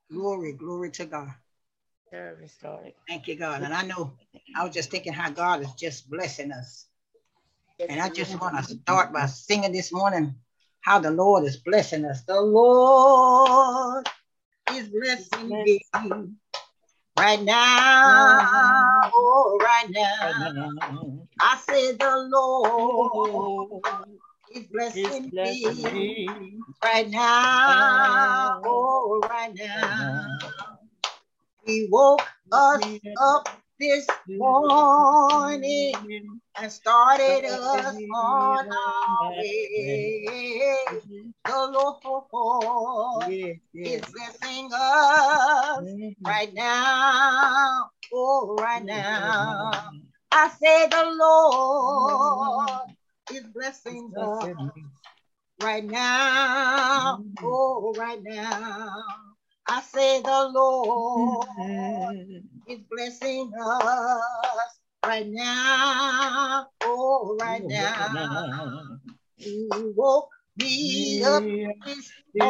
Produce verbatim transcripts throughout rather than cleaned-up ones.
Glory, glory to God. Service started. Thank you, God. And I know I was just thinking how God is just blessing us. Yes, And I he just is. want to start by singing this morning how the Lord is blessing us. The Lord is blessing me right now. Oh, right now. I said the Lord is blessing me right now. Oh, right now. He woke us up this morning and started us on our way. The Lord is blessing us right now. Oh, right now. I say the Lord is blessing us right now. Oh, right now. I say the Lord is blessing us right now. Oh, right now. He woke me up this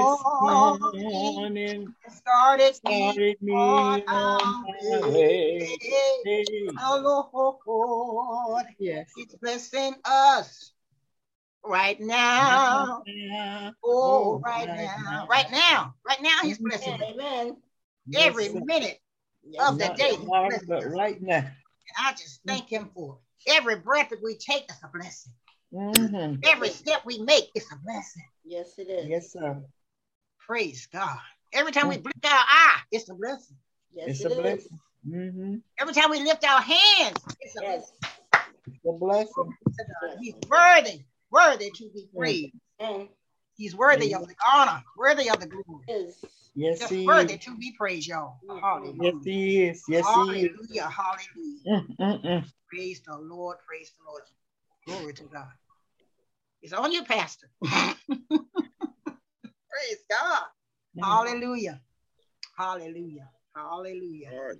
morning and started me on our way. The Lord is blessing us right now. Oh, right now. Right now. Right now, He's blessing us. Amen. Every minute of the day, He's blessing us. Right now. And I just thank Him for it. Every breath that we take is a blessing. Mm-hmm. Every step we make is a blessing. Yes, it is. Yes, sir. Praise God. Every time we blink our eye, it's a blessing. Yes, It's it a is. blessing. Mm-hmm. Every time we lift our hands, it's a Yes. blessing. It's a blessing. He's worthy, worthy to be praised. And He's worthy of the honor, worthy of the glory. is. Yes, Just He worthy is. to be praised, y'all. Yes, Hallelujah. He is. Yes, He is. Hallelujah. Hallelujah. Mm-mm-mm. Praise the Lord. Praise the Lord. Glory to God. It's on you, Pastor. Praise God. Hallelujah. Hallelujah. Hallelujah. Lord,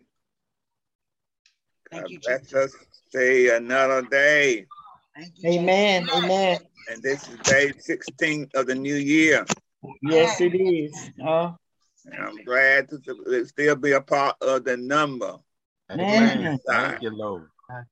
Thank God you, bless Jesus. us. See another day. Thank you, Amen. Jesus. Amen. And this is day sixteen of the new year. Yes, it is. Oh, And I'm glad to still be a part of the number. Amen. Thank you, Lord.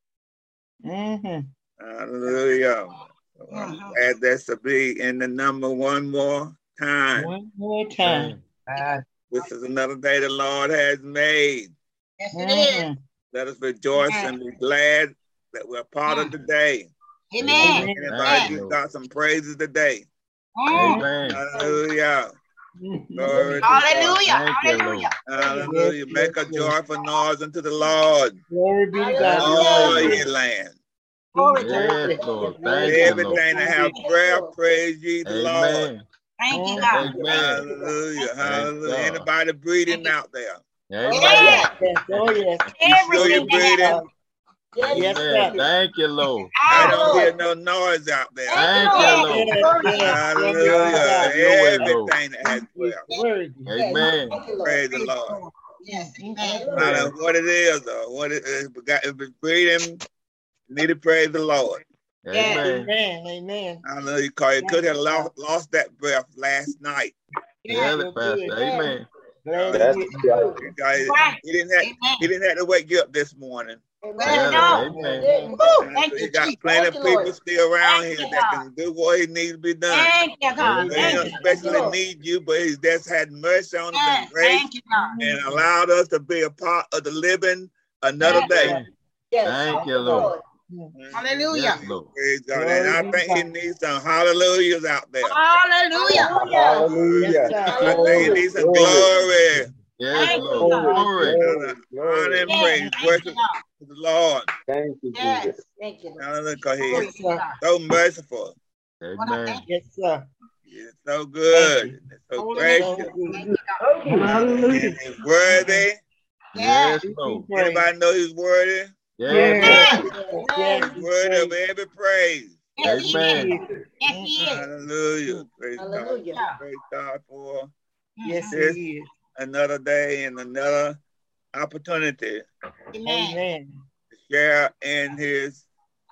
Mm-hmm. Hallelujah. So I'm Mhm. glad that's to be in the number one more time. One more time. This is another day the Lord has made. Yes, it is. Mm-hmm. Let us rejoice and be glad that we're part of the day. Amen. Amen. Anybody Amen. give God some praises today? Mm. Amen. Hallelujah. Mm-hmm. Glory to God. Hallelujah. Thank you, Hallelujah. Hallelujah. Yes, Make a yes, yes. joyful noise unto the Lord. Glory be to Have God. your way, All Lord. ye land. Glory He's to God. worthy. Yes, Lord. Thank you, Lord. Everything that have breath, praise ye the Lord. Amen. Thank you, Mm-hmm. God. Amen. Hallelujah. Thank Hallelujah. God. Anybody breathing Thank you. out there? Amen. Yes. Yes. Oh, yes. You sure Everything you're that breathing? happens. Yes, Amen. sir. Thank you, Lord. I Our don't Lord. hear no noise out there. Thank you, Yes. Lord. Yes, Glory to yes. God. Glory be to Hallelujah. God. Have your way, Lord. Everything that has He's breath. worthy. Amen. Thank you, Lord. Praise the Praise the Lord. Lord. Yes. Mhm. Amen. I don't know what it is or what it is. But God, if it's breathing, you need to praise the Lord. Yes. Amen. Amen. Amen. Hallelujah. Because you could have lost, lost that breath last night. Tell Sure it, Pastor. did. Amen. Glad Uh, to That's hear right. because Right. he didn't have Amen. he didn't have to wake you up this morning. Well, Tell it. no. Amen. Woo. Uh, Thank so you, he got Jesus. plenty Thank of you, Lord. people still around Thank here you, that God. can do what he needs to be done. Thank you, God. They Thank don't you. especially Lord. need you, but he's just had mercy on us and Yes. grace Thank you, God. and allowed us to be a part of the living another Yes. day. Amen. Yes. Thank you, Lord. Hallelujah. Yes, Lord. Praise God. Glory And I be to think he God. needs some hallelujahs out there. Hallelujah. Hallelujah. Yes, Hallelujah. sir. I think he Glory, needs some glory, glory. Yes, Thank you, Lord. God. glory, Glory. glory, Honor and glory. Yes. praise. Thank Worship you, God. to the Lord. Thank you, Yes. Jesus. Thank you, Lord. Hallelujah. Because he Glory is Yes, to sir. God. so merciful. Lord, I Amen. thank you. Yes, sir. He is so Thank good. you. And so Holy name. So gracious. good. Thank you, God. Hallelujah. And he's worthy. Yes. Yes, He be Lord. praised. Anybody know he's worthy? Yes, Yes, Yes. Lord. Yes. yes, He's he's worthy of praised. every praise. Yes, he He is. Amen. is. Yes, he is. Hallelujah. Praise God. Hallelujah. Yeah. Praise God for Yes, Mhm. this he is. another day and another opportunity Amen. Amen. to share in his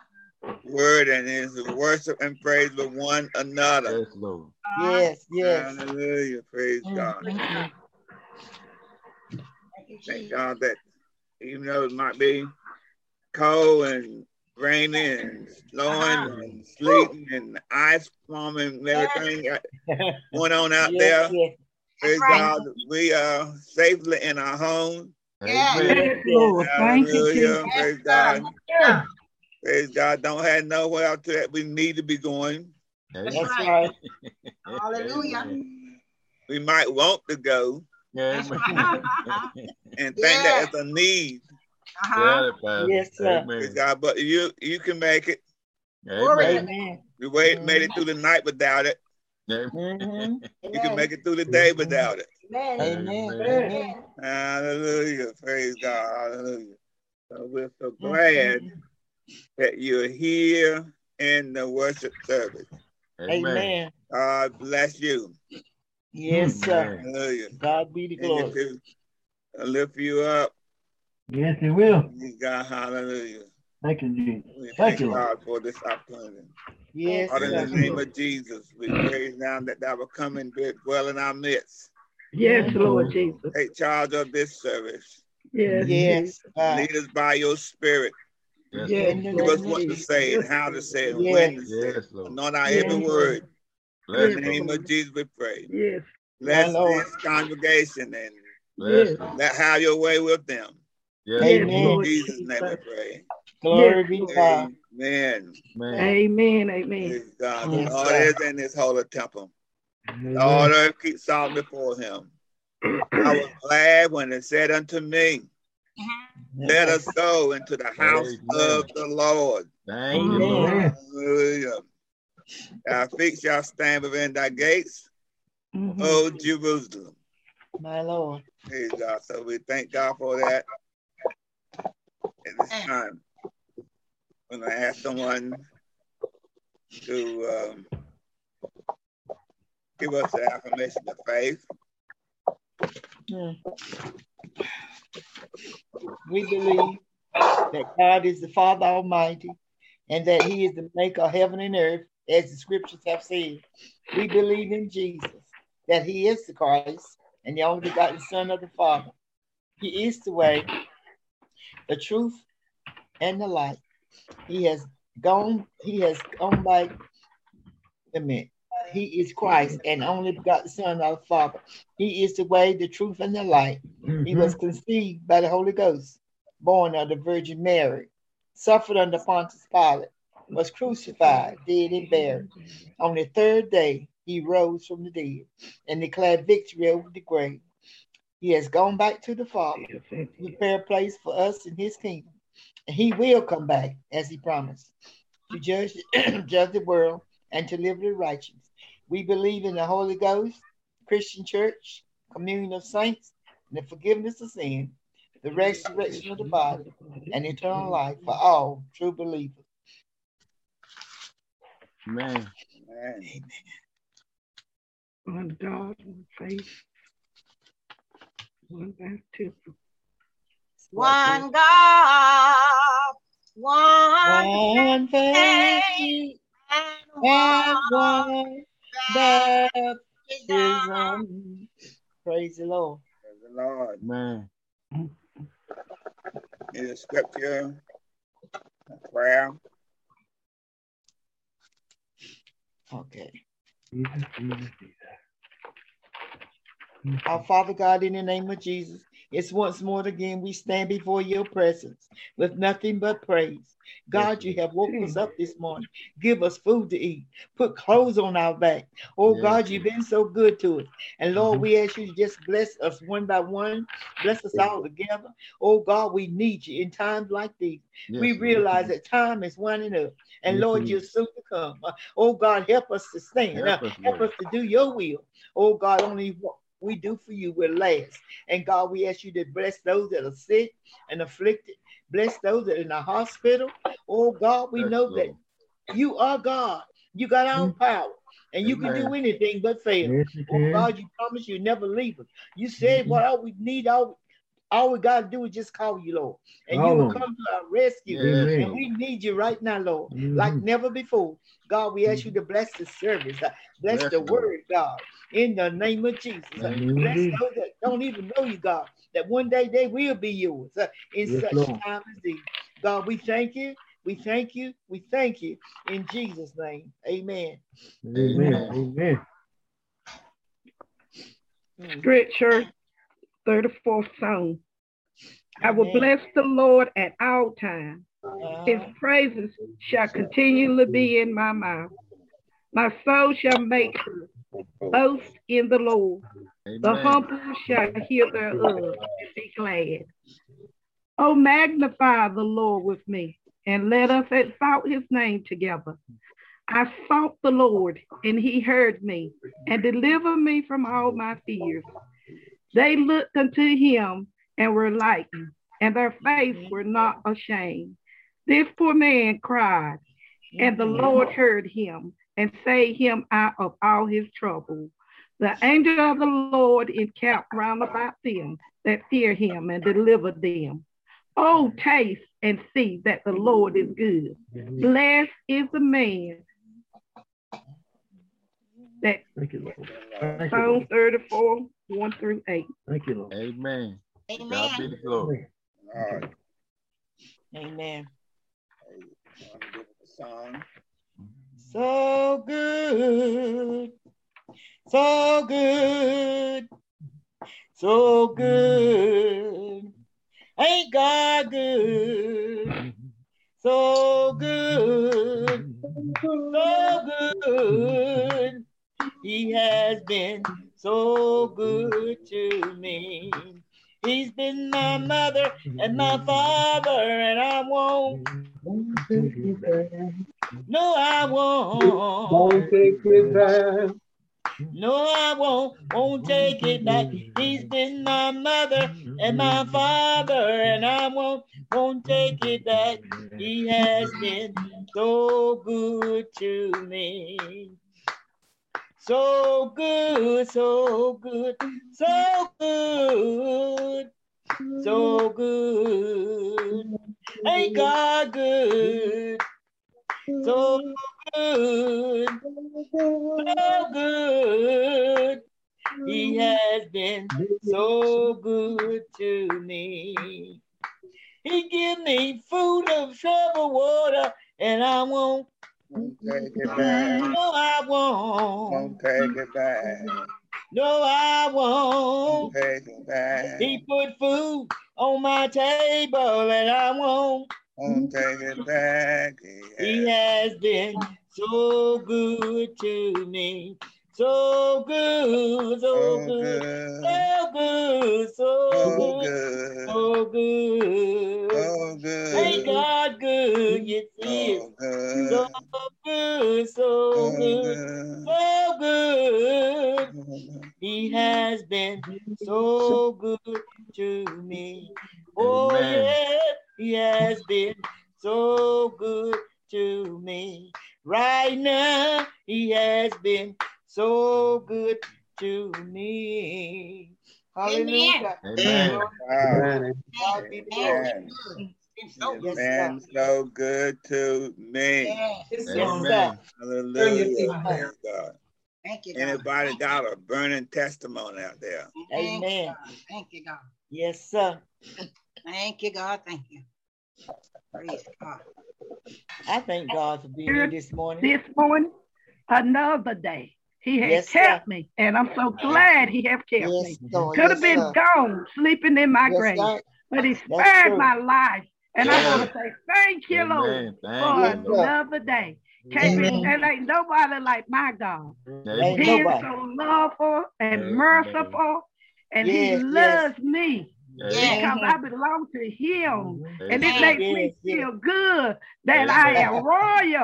word and his worship and praise with one another. Yes, Lord. Uh-huh. Yes, yes. Hallelujah. Praise Mm, God. mm, mm. Thank God that even though it might be cold and raining and snowing Uh-huh. and sleeting and ice forming and everything going on out Yes, there, yes. praise right. God, we are safely in our home. Yes. Amen. Yes, Yes, Lord. Thank you, Hallelujah. Jesus. Yes, Praise God. God. Yeah. Praise God. Don't have nowhere else to that we need to be going. That's That's right. right. Hallelujah. Amen. We might want to go That's Amen. right. and think Yeah. that it's a need. Uh-huh. Got it, Pastor. Yes, sir. Praise Amen. God. But you you can make it. Glory to Amen. Amen. You wait, made it through the night without it. Amen. Mm-hmm. You can make it through the day without it. Amen. Amen. Amen. Amen. Hallelujah. Praise God. Hallelujah. So we're so Mm-hmm. glad that you're here in the worship service. Amen. Amen. God bless you. Yes, sir. Amen. Hallelujah. God be the Continue glory. to lift you up. Yes, He will. Praise God. Hallelujah. Thank you, Jesus. We Thank thank you, Lord. God for this opportunity. Yes, Father, in the sir. name of Jesus, we praise now that thou will come and dwell in our midst. Yes, Mhm. Lord Jesus. Take charge of this service. Yes, Yes, God. Lead us by your spirit. Yes, Yes, In the Lord. Give us name of what to Jesus. say and how to say it and Yes. when to say it. Yes, Lord. Anoint our Yes, every Lord. word. In Bless, the name Lord. of Jesus, we pray. yes, Bless My Lord. this congregation and Bless, yes, Lord. let have your way with them. Yes, yes, Amen. In Lord Jesus' Jesus. name we pray. Glory Yes, be to Lord. God. Amen. man. Amen, amen. Praise God. The Yes, Lord sir. is in his holy temple. Amen. Lord, earth keeps salt before him. I was glad when it said unto me, let us go into the house Amen. of the Lord. Thank you, Amen. Lord. Amen. Hallelujah. Our feet shall stand within thy gates, Mhm. O Jerusalem. My Lord. Praise God. So we thank God for that. At this time, I'm going to ask someone to um, give us the affirmation of faith. Hmm. We believe that God is the Father Almighty and that He is the maker of heaven and earth, as the scriptures have said. We believe in Jesus, that He is the Christ and the only begotten Son of the Father. He is the way, the truth, and the light. He has gone, He has gone by a minute. He is Christ and only begotten Son of the Father. He is the way, the truth, and the light. He was conceived by the Holy Ghost, born of the Virgin Mary, suffered under Pontius Pilate, was crucified, dead, and buried. On the third day, he rose from the dead and declared victory over the grave. He has gone back to the Father to prepare a place for us in his kingdom. And he will come back, as he promised, to judge, judge the world and to live the righteous. We believe in the Holy Ghost, Christian church, communion of saints, and the forgiveness of sin, the resurrection of the body, and eternal life for all true believers. Man. Amen. One God, one faith, one baptism. One God, one One faith faith, and and one one baptism. baptism. Praise the Lord. Praise the Lord. Man. Need a scripture, a prayer. Okay. Jesus, Jesus, Jesus. Our Father God, in the name of Jesus, it's once more again we stand before your presence with nothing but praise. God, you have woke us up this morning. Give us food to eat. Put clothes on our back. Oh, Yes, God, you've been so good to us. And Lord, we ask you to just bless us one by one. Bless us all together. Oh, God, we need you in times like these. Yes, We Lord. realize that time is winding up. And Yes, Lord, it you're is. soon to come. Uh, Oh, God, help us to stand. Help Uh, us, Help Lord. us to do your will. Oh, God, only what we do for you will last. And God, we ask you to bless those that are sick and afflicted. Bless those that are in the hospital. Oh, God, we Yes, know Lord. that you are God. You got all power. And you can do Amen. anything but fail. Yes, you Oh, can. God, you promised you never leave us. You said what all we need, all All we got to do is just call you, Lord. And you Call will him. come to our rescue. Amen. And we need you right now, Lord, Mhm. like never before. God, we ask you to bless the service. uh, Bless Bless the Lord. word, God, in the name of Jesus. Uh, Name of Jesus. Bless those that don't even know you, God, that one day they will be yours uh, in Yes, such Lord. time as these. God, we thank you. We thank you. We thank you in Jesus' name. Amen. Amen. Amen. Mhm. Scripture, thirty-fourth Psalm. I will Amen. bless the Lord at all times. His Uh-huh. praises shall continually be in my mouth. My soul shall make her boast in the Lord. The Amen. humble shall hear thereof and be glad. Oh, magnify the Lord with me, and let us exalt his name together. I sought the Lord, and he heard me, and delivered me from all my fears. They looked unto him and were like, and their face were not ashamed. This poor man cried, and the Lord heard him and saved him out of all his trouble. The angel of the Lord encamped round about them that fear him and delivered them. Oh, taste and see that the Lord is good. Blessed is the man that Thank you, Lord. Thank you, Psalm Lord. thirty-four, one through eight. Thank you, Lord. Amen. God be Amen. the glory. All right. Amen. Hey, you want to give us a song? So good. So good. So good. Ain't God good? So good. So good. He has been so good to me. He's been my mother and my father, and I won't. No, I won't. Don't take it back. No, I won't. Won't take it back. He's been my mother and my father, and I won't. Won't take it back. He has been so good to me. So good, so good, so good, so good. Ain't God good? So good, so good. He has been so good to me. He give me food of trouble water, and I won't. Won't take it back. No, I Won't won't. take it back. No, I Won't won't. take it back. He put food on my table, and I won't. Won't take it back. He Yeah. has been so good to me. So good, so So good, good. so good, so So good, good. so good. So Ain't good. God good? Yes, He is. So So good. good, so So good, good. so good. So good. He has been so good to me. Oh, Amen. yeah, he has been so good to me. Right now, he has been so good to me. Hallelujah. Amen. Wow. God be the glory. Amen. It's so He's good. Yes, been so good to me. Yes. Yes, Amen. sir. Hallelujah. Praise God. Thank you, God. Anybody got a burning testimony out there? Thank you, Amen. God. Thank you, God. Yes, sir. Thank you, God. Thank you. Praise God. I thank God for being here this morning. This morning, another day. He has Yes, kept sir. me, and I'm so glad he has kept Yes, me. Lord. Could have Yes, been sir. gone, sleeping in my Yes, grave, sir. but he That's spared true. my life. And I Yeah. want to say thank you, Lord, Amen. for Thank Yes, you, Lord. sir. another day. Can't be, Amen. and ain't nobody like my God. Ain't He is nobody. so loveful and Amen. merciful, and he Yes, yes. loves me Yes. because I Mhm. belong to him. And it Amen. makes Yes, me yes. feel good that I Amen. am royal.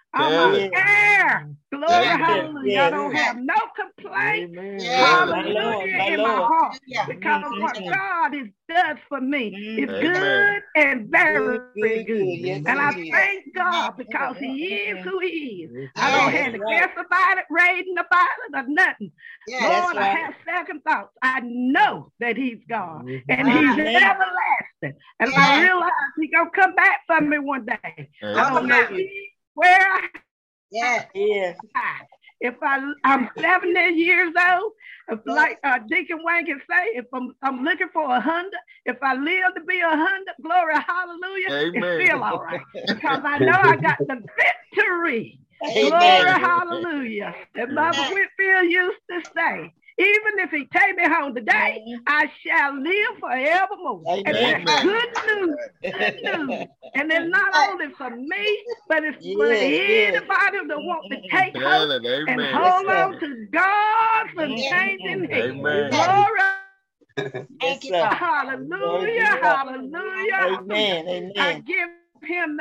I'm Tell on it. air. Glory, Amen. hallelujah. Yes, I don't yes. have no complaints. Amen. Yeah. My Lord, Hallelujah my in my Lord. heart. Yeah. Because what Mhm. God is does for me is Mhm. Amen. good and very Good, good, good. good. Yes, And I it is. thank God because He is who He is. Yes, I don't Yes. have to That's right. guess about it, reading about it, or nothing. Yes. That's Lord, I right. have second thoughts. I know that He's God Yes, and it He's is. Amen. everlasting. And Yes. I realize He's going to come back for me one day. I Amen. don't know where I Yes. Yes. If I, I'm seventy years old, if like uh, Deacon Wayne can say, if I'm, I'm looking for a hundred, if I live to be a hundred, glory, hallelujah, Amen. it's still all right. Because I know I got the victory. Glory, Amen. hallelujah. And Mother Whitfield used to say, even if He take me home today, I shall live forevermore. And Amen. that's good news, good news. And it's not only for me, but it's for Yes, yes. anybody that wants to take Tell hope it. and Amen. Yes, hold sir. on to God's Yes. unchanging hand. Amen. Glory, Yes, Thank you, sir. God. hallelujah, hallelujah. Amen. I Amen. give Him the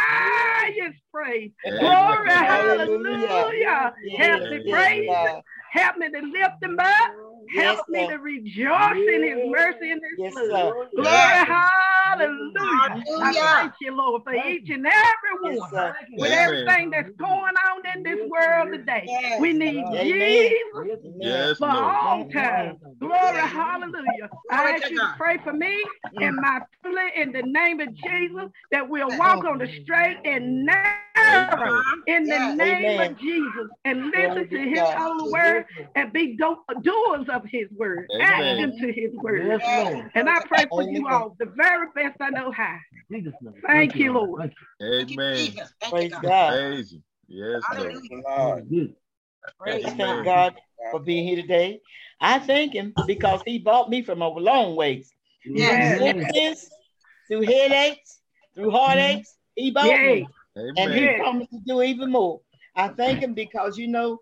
highest praise. Amen. Glory, Hallelujah. hallelujah. Help Yes, me yes, praise Him. God. Help me to lift Him up. Yes, Help me sir. to rejoice in His mercy and His Yes, love. sir. Glory, Yes. hallelujah. I Hallelujah. thank you, Lord, for each and every Yes, one. sir. With Amen. everything that's going on in this world today, Yes. we need Amen. Jesus Amen. Yes, for Lord. all time. Glory, Yes. hallelujah. I Glory ask to you to God. pray for me and my family in the name of Jesus, that we'll walk on the straight and narrow Amen. in the Yes. name Amen. of Jesus, and Glory listen be to to His God. holy word and be do- doers of His word, Amen. action to His word. Yes, Yes. Lord. And I pray for you Amen. all the very best I know how. Jesus' name. Thank you, Lord. Thank Thank you, Amen. Jesus. Thank you, Praise God. God. Praise Him. Yes, Lord. Hallelujah. Lord. you. Praise We Amen. thank God. God for being here today. I thank Him because He brought me from a long ways. Through Yes. Amen. sickness, through headaches, through heartaches. He brought Yay. me. And He Amen. Yes. promised to do even more. I thank Him because, you know,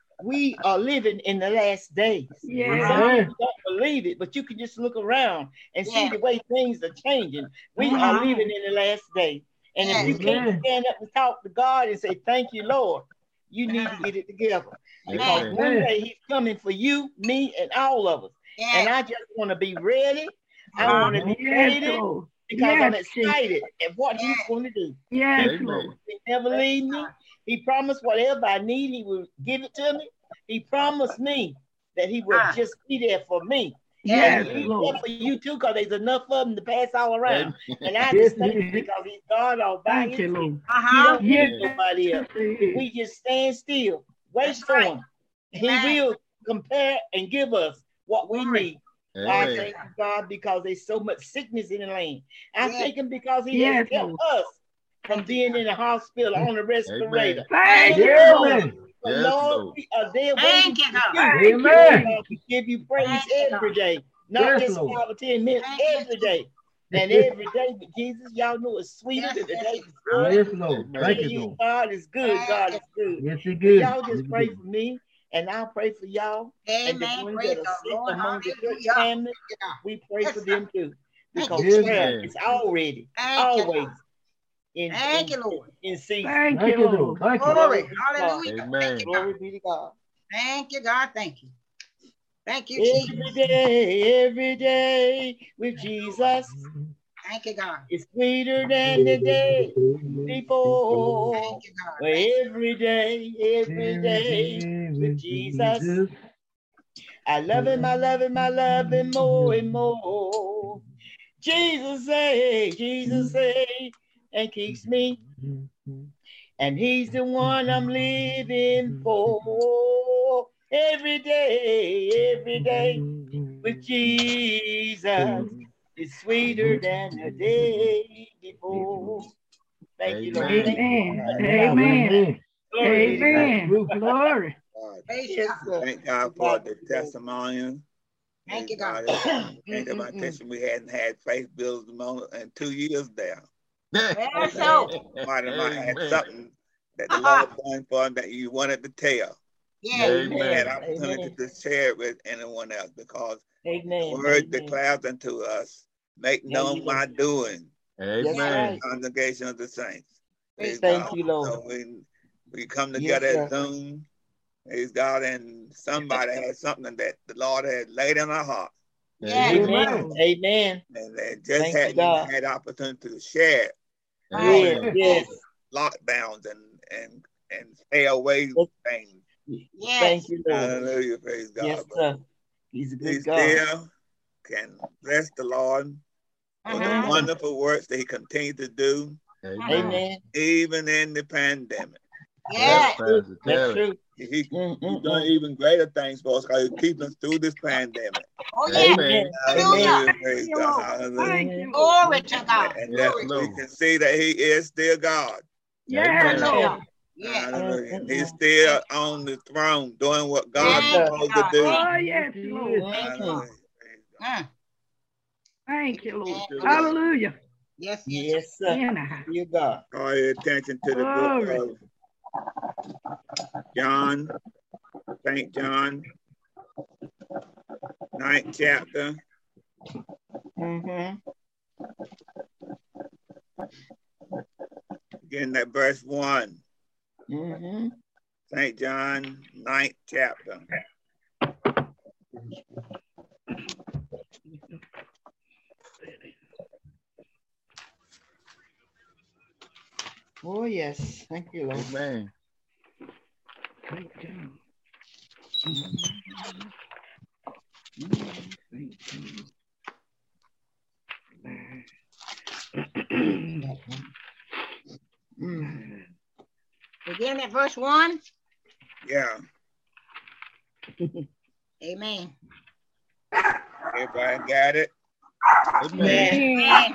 we are living in the last days. Yes. Some Amen. people don't believe it, but you can just look around and see Yeah. the way things are changing. We Uh-huh. are living in the last day. And if you can't Amen. stand up and talk to God and say, thank you, Lord, you need to get it together. Because Amen. one day He's coming for you, me, and all of us. And Yes. I just want to be ready. I Uh-huh. want to be Yes, ready Lord. because I'm Yes, Jesus. excited at what He's Yes. going to do. Yes, Amen. Lord. He never leave me. He promised whatever I need, He will give it to me. He promised me that He would Ah. just be there for me. Yes, And He's Lord. there for you too, because there's enough of them to pass all around. Amen. And I Yes, just thank Him because He's God all by Thank you, Himself. Lord. He Uh-huh. don't need Yes, nobody else. We just stand still, wait That's for right. Him. He Amen. will compare and give us what we Glory. need. I Amen. thank you, God, because there's so much sickness in the land. I Yes. thank Him because He Yes, has kept Lord. us from Thank you, being God. in the hospital on the respirator. Thank you, Yeah, Lord. man. But Yes, Lord, Lord. we are there waiting Thank you, for God. you. Thank you, Amen. God, we give you praise Thank you, every God. day, not Yes, just Lord. five or ten minutes, Thank you, every day. And every day with Jesus, y'all know it's sweeter Yes, than the yes, day yes. before. Yes, Lord. Amen. Thank Tell you, you, Lord. God is good. God is good. Yes, He So good. y'all just Yes, He pray good. for me, and I'll pray for y'all. And the Amen. ones Praise that are the sick Lord. among the church Hallelujah. family, Thank you, God. we pray Yes, for sir. them too. Thank Because you, Yes, Jesus. prayer Amen. is already, Thank you, always God. in, Thank in, you, Lord. in season. Thank Thank you, you, Lord. Lord. Thank you. Glory. Glory be to God. Hallelujah. Thank Amen. you, God. Glory be to God. Thank you, God. Thank you. Thank you, Every Jesus. day, every day with Jesus Thank you, God. is sweeter than the day before. Thank you, God. Well, Thank you. every day, every day with Jesus, I love Him, I love Him, I love Him more and more. Jesus say, Jesus say, and keeps me, and He's the one I'm living for. Every day, every day with Jesus is sweeter than the day before. Thank you, Lord. Thank you. Amen. Amen. Glory be to God. Amen. Glory. God. Praise Yes, God. sir. Thank God for the testimony. Thank you, God. Thank about this. We hadn't had faith builders moment in two years now. Well, so. Somebody might have Amen. something that the Lord done for them that you wanted to tell. Yeah. Amen. And opportunity Amen. to share it with anyone else because Amen. the word Amen. declares unto us, make Yeah, known you my doing. That's Amen. right. Congregation of the saints. Praise Thank God. you, Lord. So we We come together Yes, at sir. Zoom. Praise God, and somebody had something that the Lord had laid in our heart, Yes. Amen. Amen. and they just Thank you, hadn't God. had opportunity to share it. Yes, Amen. yes. Lockdowns and and and stay away Yes. things. Yes. Thank you, Lord. Hallelujah, praise God. Yes, But sir. He's a He good God. still can bless the Lord for the Mhm. wonderful works that He continues to do, Amen. Amen. even in the pandemic. Yes. Yes, Pastor. That's Tell it. true. He, He's Mm, doing mm, mm. even greater things for us because He's keeping us through this pandemic. Oh, yeah. Amen. Amen. Hallelujah, Thank praise you, God. Lord. Hallelujah. Thank you, Lord. Glory to God. And Yes, that Glory to we Lord. can see that He is still God. Yeah, Amen. Lord. God. Yes. Hallelujah. And Mm, He's mm, still on the throne doing what God Yes, is Thank sir. you, supposed to God. do. Thank Oh, you. yes, Lord. Mhm. Hallelujah. Praise God. Mm. Thank you, Lord. Yes. Thank you, Lord. Hallelujah. Yes. Yes. Yes, sir. In the house. Dear God. Call your attention to the book Glory. of John, Saint John, ninth chapter, Mm-hmm. beginning at verse one. Mm-hmm. Saint John, ninth chapter. Oh, yes. Thank you, Lord. Amen. Thank you. Mm. Begin at verse one. Yeah. Amen. Everybody got it? Amen. Amen.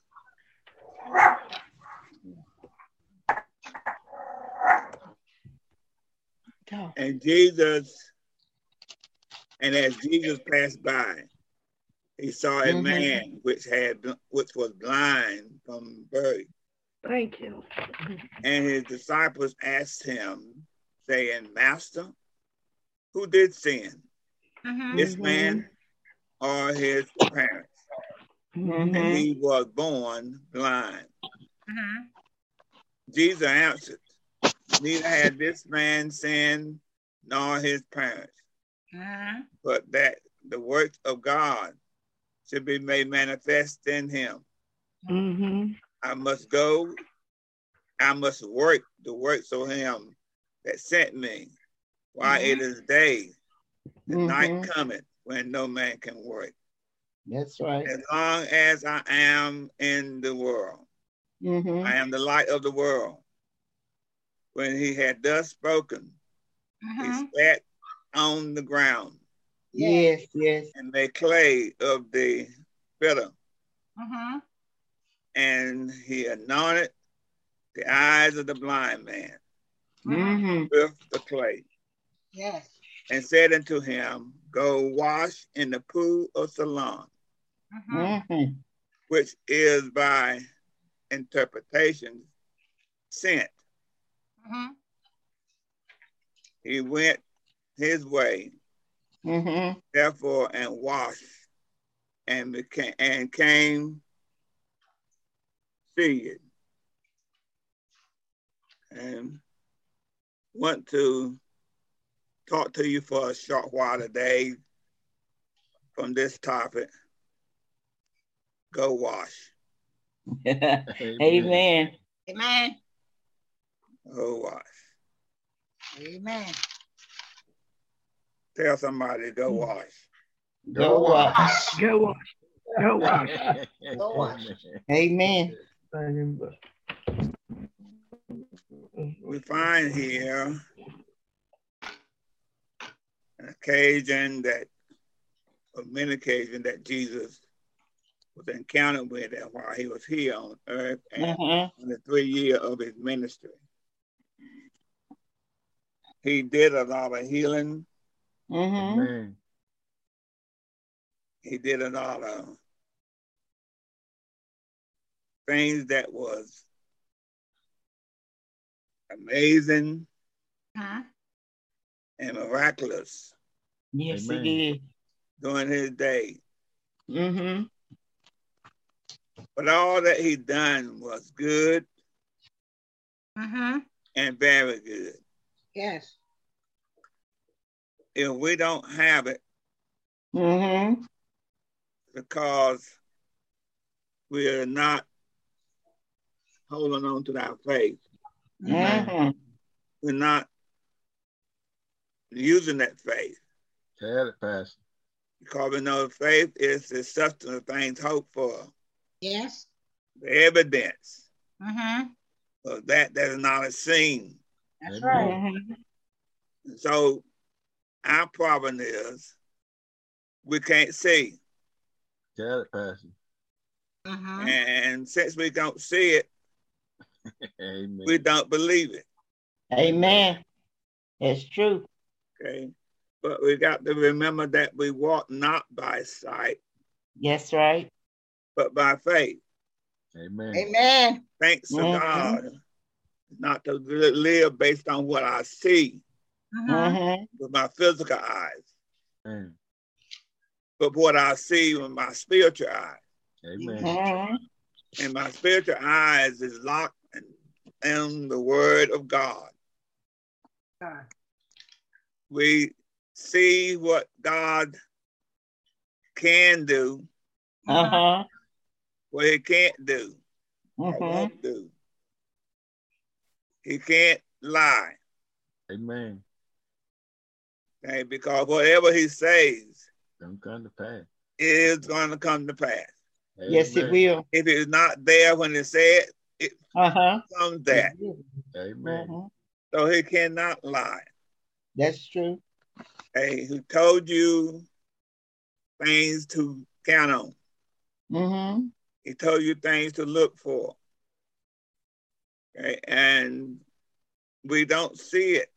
Go. And Jesus, and as Jesus passed by, he saw a Mhm. man which had which was blind from birth. Thank you. And his disciples asked him, saying, Master, who did sin, Mhm. this Mhm. man or his parents? Mhm. And he was born blind. Mhm. Jesus answered, neither had this man sinned nor his parents, Mhm. but that the works of God should be made manifest in him. Mm-hmm. I must go, I must work the works of him that sent me, while Mhm. it is day, the Mhm. night cometh when no man can work. That's right. As long as I am in the world, Mm-hmm. I am the light of the world. When he had thus spoken, Mhm. he spat on the ground Yes, yes. and made clay of the bitter, Mhm. and he anointed the eyes of the blind man Mm-hmm. with the clay, Yes. and said unto him, go wash in the pool of Siloam, Mhm. Mm-hmm. which is by interpretation sent. Mhm. He went his way, Mm-hmm. therefore, and washed, and became and came seeing, and want to talk to you for a short while today from this topic. Go wash. Amen. Amen. Go wash. Amen. Tell somebody to go wash. Go wash. Go wash. Go wash. Go wash. Amen. We find here an occasion that, or many occasions that Jesus was encountered with that while he was here on earth and Mm-hmm. in the three years of his ministry. He did a lot of healing. Mm-hmm. Amen. He did a lot of things that was amazing Huh? and miraculous Yes, Amen. it is. during his day. Mm-hmm. But all that he done was good Mhm. and very good. Yes. If we don't have it, Mm-hmm. because we are not holding on to our faith. Mm-hmm. We're not using that faith. Tell it, Pastor. Because we know faith is the substance of things hoped for, Yes. the evidence Mm-hmm. of that that is not seen. That's Amen. right. Mm-hmm. So our problem is we can't see. Tell it, Pastor. Mm-hmm. And since we don't see it, Amen. we don't believe it. Amen. That's true. Okay. But we got to remember that we walk not by sight, That's right. but by faith. Amen. Amen. Thanks to Mhm. God, not to live based on what I see Mm-hmm. Mm-hmm. with my physical eyes, Amen. but what I see with my spiritual eyes. Amen. Mm-hmm. And my spiritual eyes is locked in, in the word of God. God. We see what God can do, Uh-huh. what he can't do, or Mm-hmm. won't do. He can't lie, Amen. okay? Because whatever he says Don't come to pass. is going to come to pass. Yes, it Amen. will. If it's not there when it said, it Uh-huh. comes there. Amen. Mhm. So he cannot lie. That's true. Hey, who told you things to count on? Mm-hmm. He told you things to look for. Okay, and we don't see it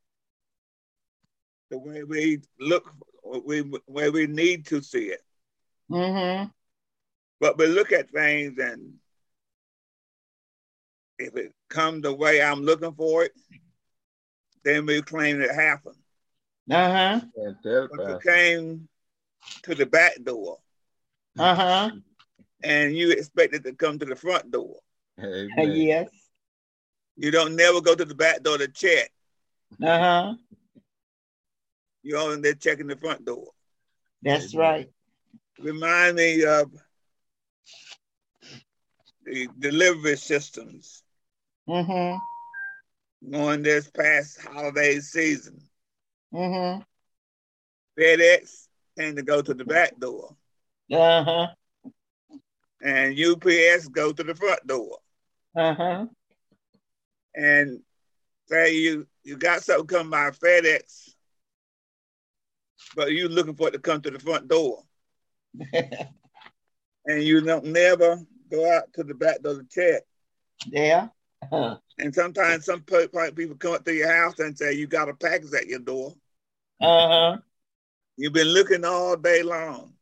the way we look, we where we need to see it. Mm-hmm. But we look at things, and if it comes the way I'm looking for it, then we claim it happened. Uh-huh. And tell it, But you Pastor. came to the back door, Uh-huh. and you expect it to come to the front door. Amen. Yes. You don't never go to the back door to check. Uh-huh. You're only there checking the front door. That's Amen. right. Remind me of the delivery systems Mm-hmm. going this past holiday season. Mm-hmm. FedEx tend to go to the back door, Uh-huh. and U P S go to the front door. Uh-huh. And say you you got something come by FedEx, but you looking for it to come to the front door, and you don't never go out to the back door to check. Yeah. Uh-huh. And sometimes some pe- people come up to your house and say you got a package at your door. Uh-huh. You've been looking all day long,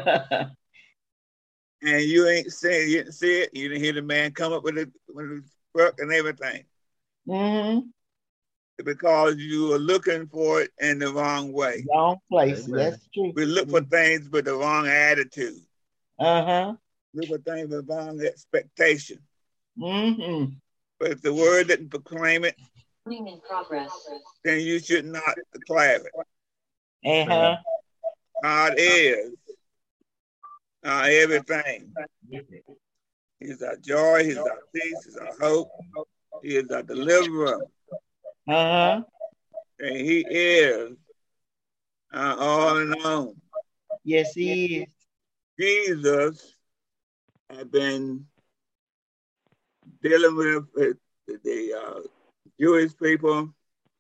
and you ain't seen, you didn't see it. You didn't hear the man come up with it with his truck and everything, Mm-hmm. because you were looking for it in the wrong way. Wrong place. Amen. That's true. We look for things with the wrong attitude. Uh-huh. Look for things with the wrong expectation. Mm-hmm. But if the word didn't proclaim it, In progress. then you should not declare it. Uh-huh. God is our everything. He's our joy, he's our peace, he's our hope, he is our deliverer, Uh-huh. and he is our all in all. Yes, he is. Jesus had been dealing with uh, the uh, Jewish people,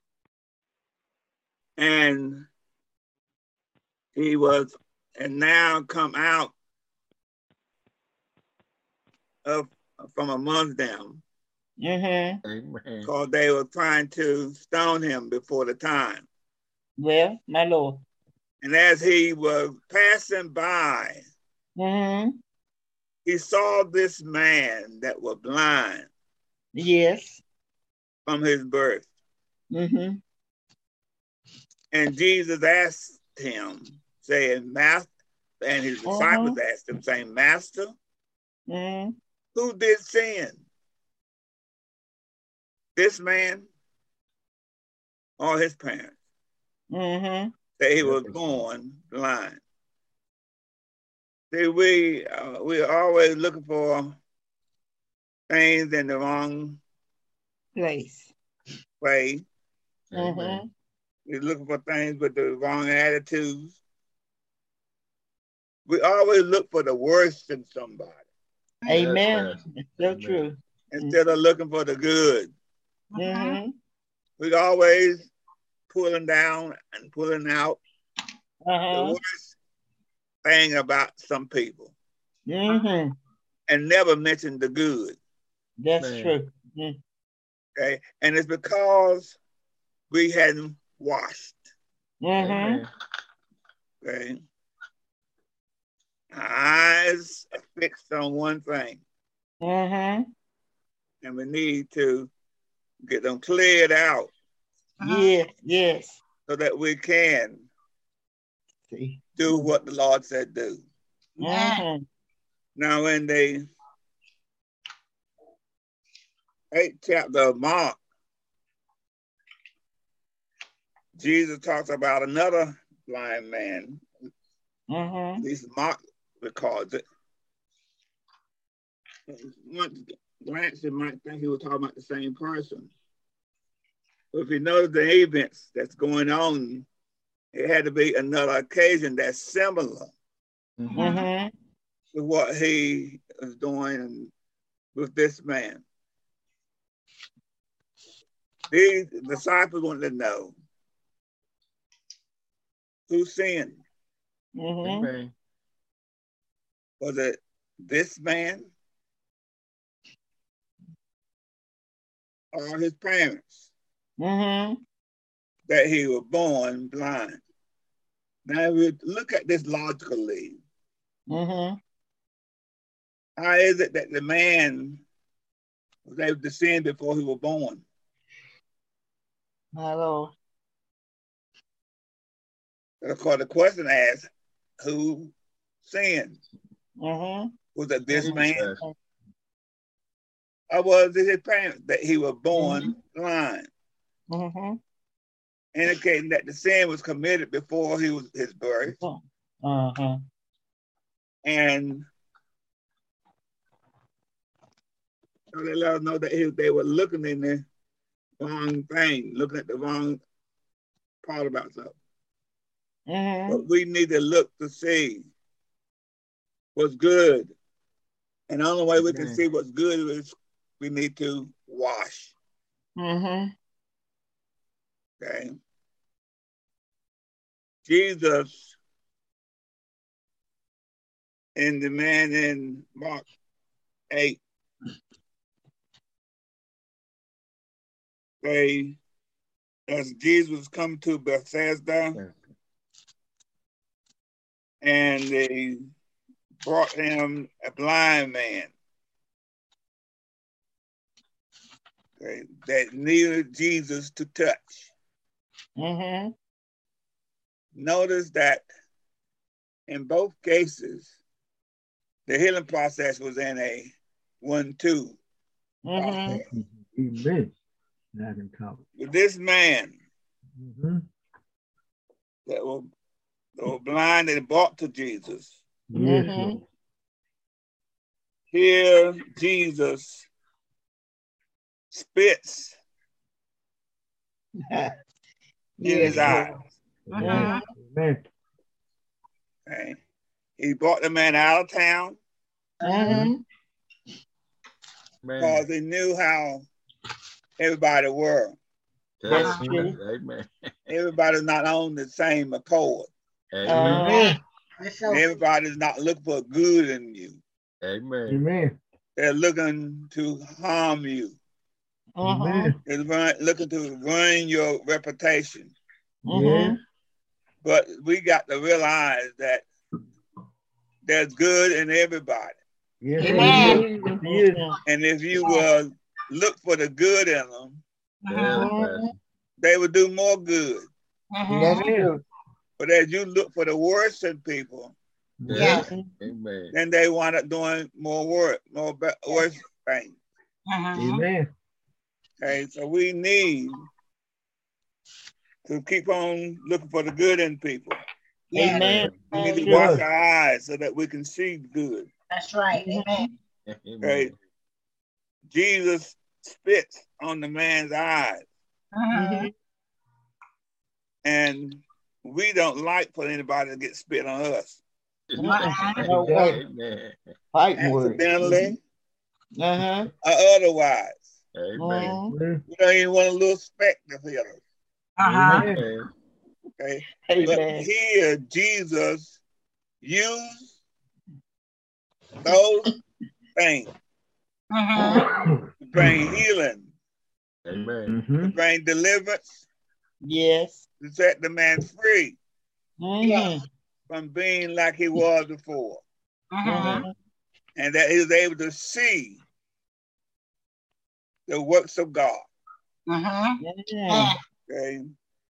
and he was, and now come out of from among them, Mm-hmm. Amen. because they were trying to stone him before the time. Well, my Lord. And as he was passing by, Mm-hmm. he saw this man that was blind Yes. from his birth. Mm-hmm. And Jesus asked him, saying, Master, and his disciples Uh-huh. asked him, saying, Master, Mm-hmm. who did sin? this man or his parents Mm-hmm. that he was born blind. See, we uh, we are always looking for things in the wrong Place. way. Mm-hmm. We're looking for things with the wrong attitudes. We always look for the worst in somebody. Amen. Yes, It's so Amen. true. Instead of looking for the good. Mm-hmm. We always pulling down and pulling out the Uh-huh. worst thing about some people Mm-hmm. and never mention the good. That's Man. true. Mm. Okay. And it's because we hadn't washed. Mm-hmm. Amen. Okay. Our eyes are fixed on one thing, Mm-hmm. and we need to get them cleared out Yes, yes. so that we can See. do what the Lord said do. Mm-hmm. Now, in the eighth chapter of Mark, Jesus talks about another blind man. Mm-hmm. At least Mark records it. Once glance, you might think he was talking about the same person. But if you notice the events that's going on, it had to be another occasion that's similar Mm-hmm. Mm-hmm. to what he is doing with this man. These disciples wanted to know who sinned. Mm-hmm. Amen. Was it this man or his parents Mm-hmm. that he was born blind? Now, if we look at this logically, Mm-hmm. how is it that the man was able to sin before he was born? My Lord. And of course, the question asks, who sinned? Mm-hmm. Was it this Jesus. man? Or was it his parents that he was born blind? Mm-hmm. Indicating that the sin was committed before he was his birth. Uh-huh. And so they let us know that he, they were looking in the wrong thing, looking at the wrong part about something. Mm-hmm. But we need to look to see what's good. And the only way we can Amen. see what's good is we need to wash. Mm-hmm. Okay. Jesus and the man in Mark eight, they, as Jesus come to Bethesda, Yeah. and they brought him a blind man, okay, that needed Jesus to touch. Mm-hmm. Notice that in both cases, the healing process was in a one-two. Mm-hmm. Amen. Not in college. With this man Mm-hmm. that was, that was blind and brought to Jesus, Yes, Mhm. Lord. here Jesus spits in his Yes. eyes. Amen. Amen. Okay? He brought the man out of town Mm-hmm. because Man. he knew how everybody were. That's Amen. true. Amen. Everybody's not on the same accord. Amen. Uh-huh. That's And so everybody's not looking for good in you. Amen. Amen. They're looking to harm you. Uh-huh. Amen. They're run- looking to ruin your reputation. Mm-hmm. But we got to realize that there's good in everybody. Yes, Amen. Lord. Yes. And if you will look for the good in them, Yes, Mhm. Pastor. they will do more good. That's Amen. true. But as you look for the worst in people, Yes. Mhm. Amen. then they wind up doing more work, more be- worse things. Uh-huh. Amen. Okay, so we need to keep on looking for the good in people. Yeah. Amen. We need to Yes. wash our eyes so that we can see good. That's right. Amen. Okay. Jesus spits on the man's eyes. Uh-huh. And we don't like for anybody to get spit on us. No way. Fighting words. Accidentally Uh-huh. or otherwise. Amen. Mhm. We don't even want a little speck to hit us. Uh-huh. Amen. Okay. But Amen. here Jesus used those things Uh-huh. to bring healing, Amen. to Mhm. bring deliverance, Yes. to set the man free Mhm. from being like he was before. Uh-huh. Mhm. And that he was able to see the works of God. Uh-huh. Yeah. Okay.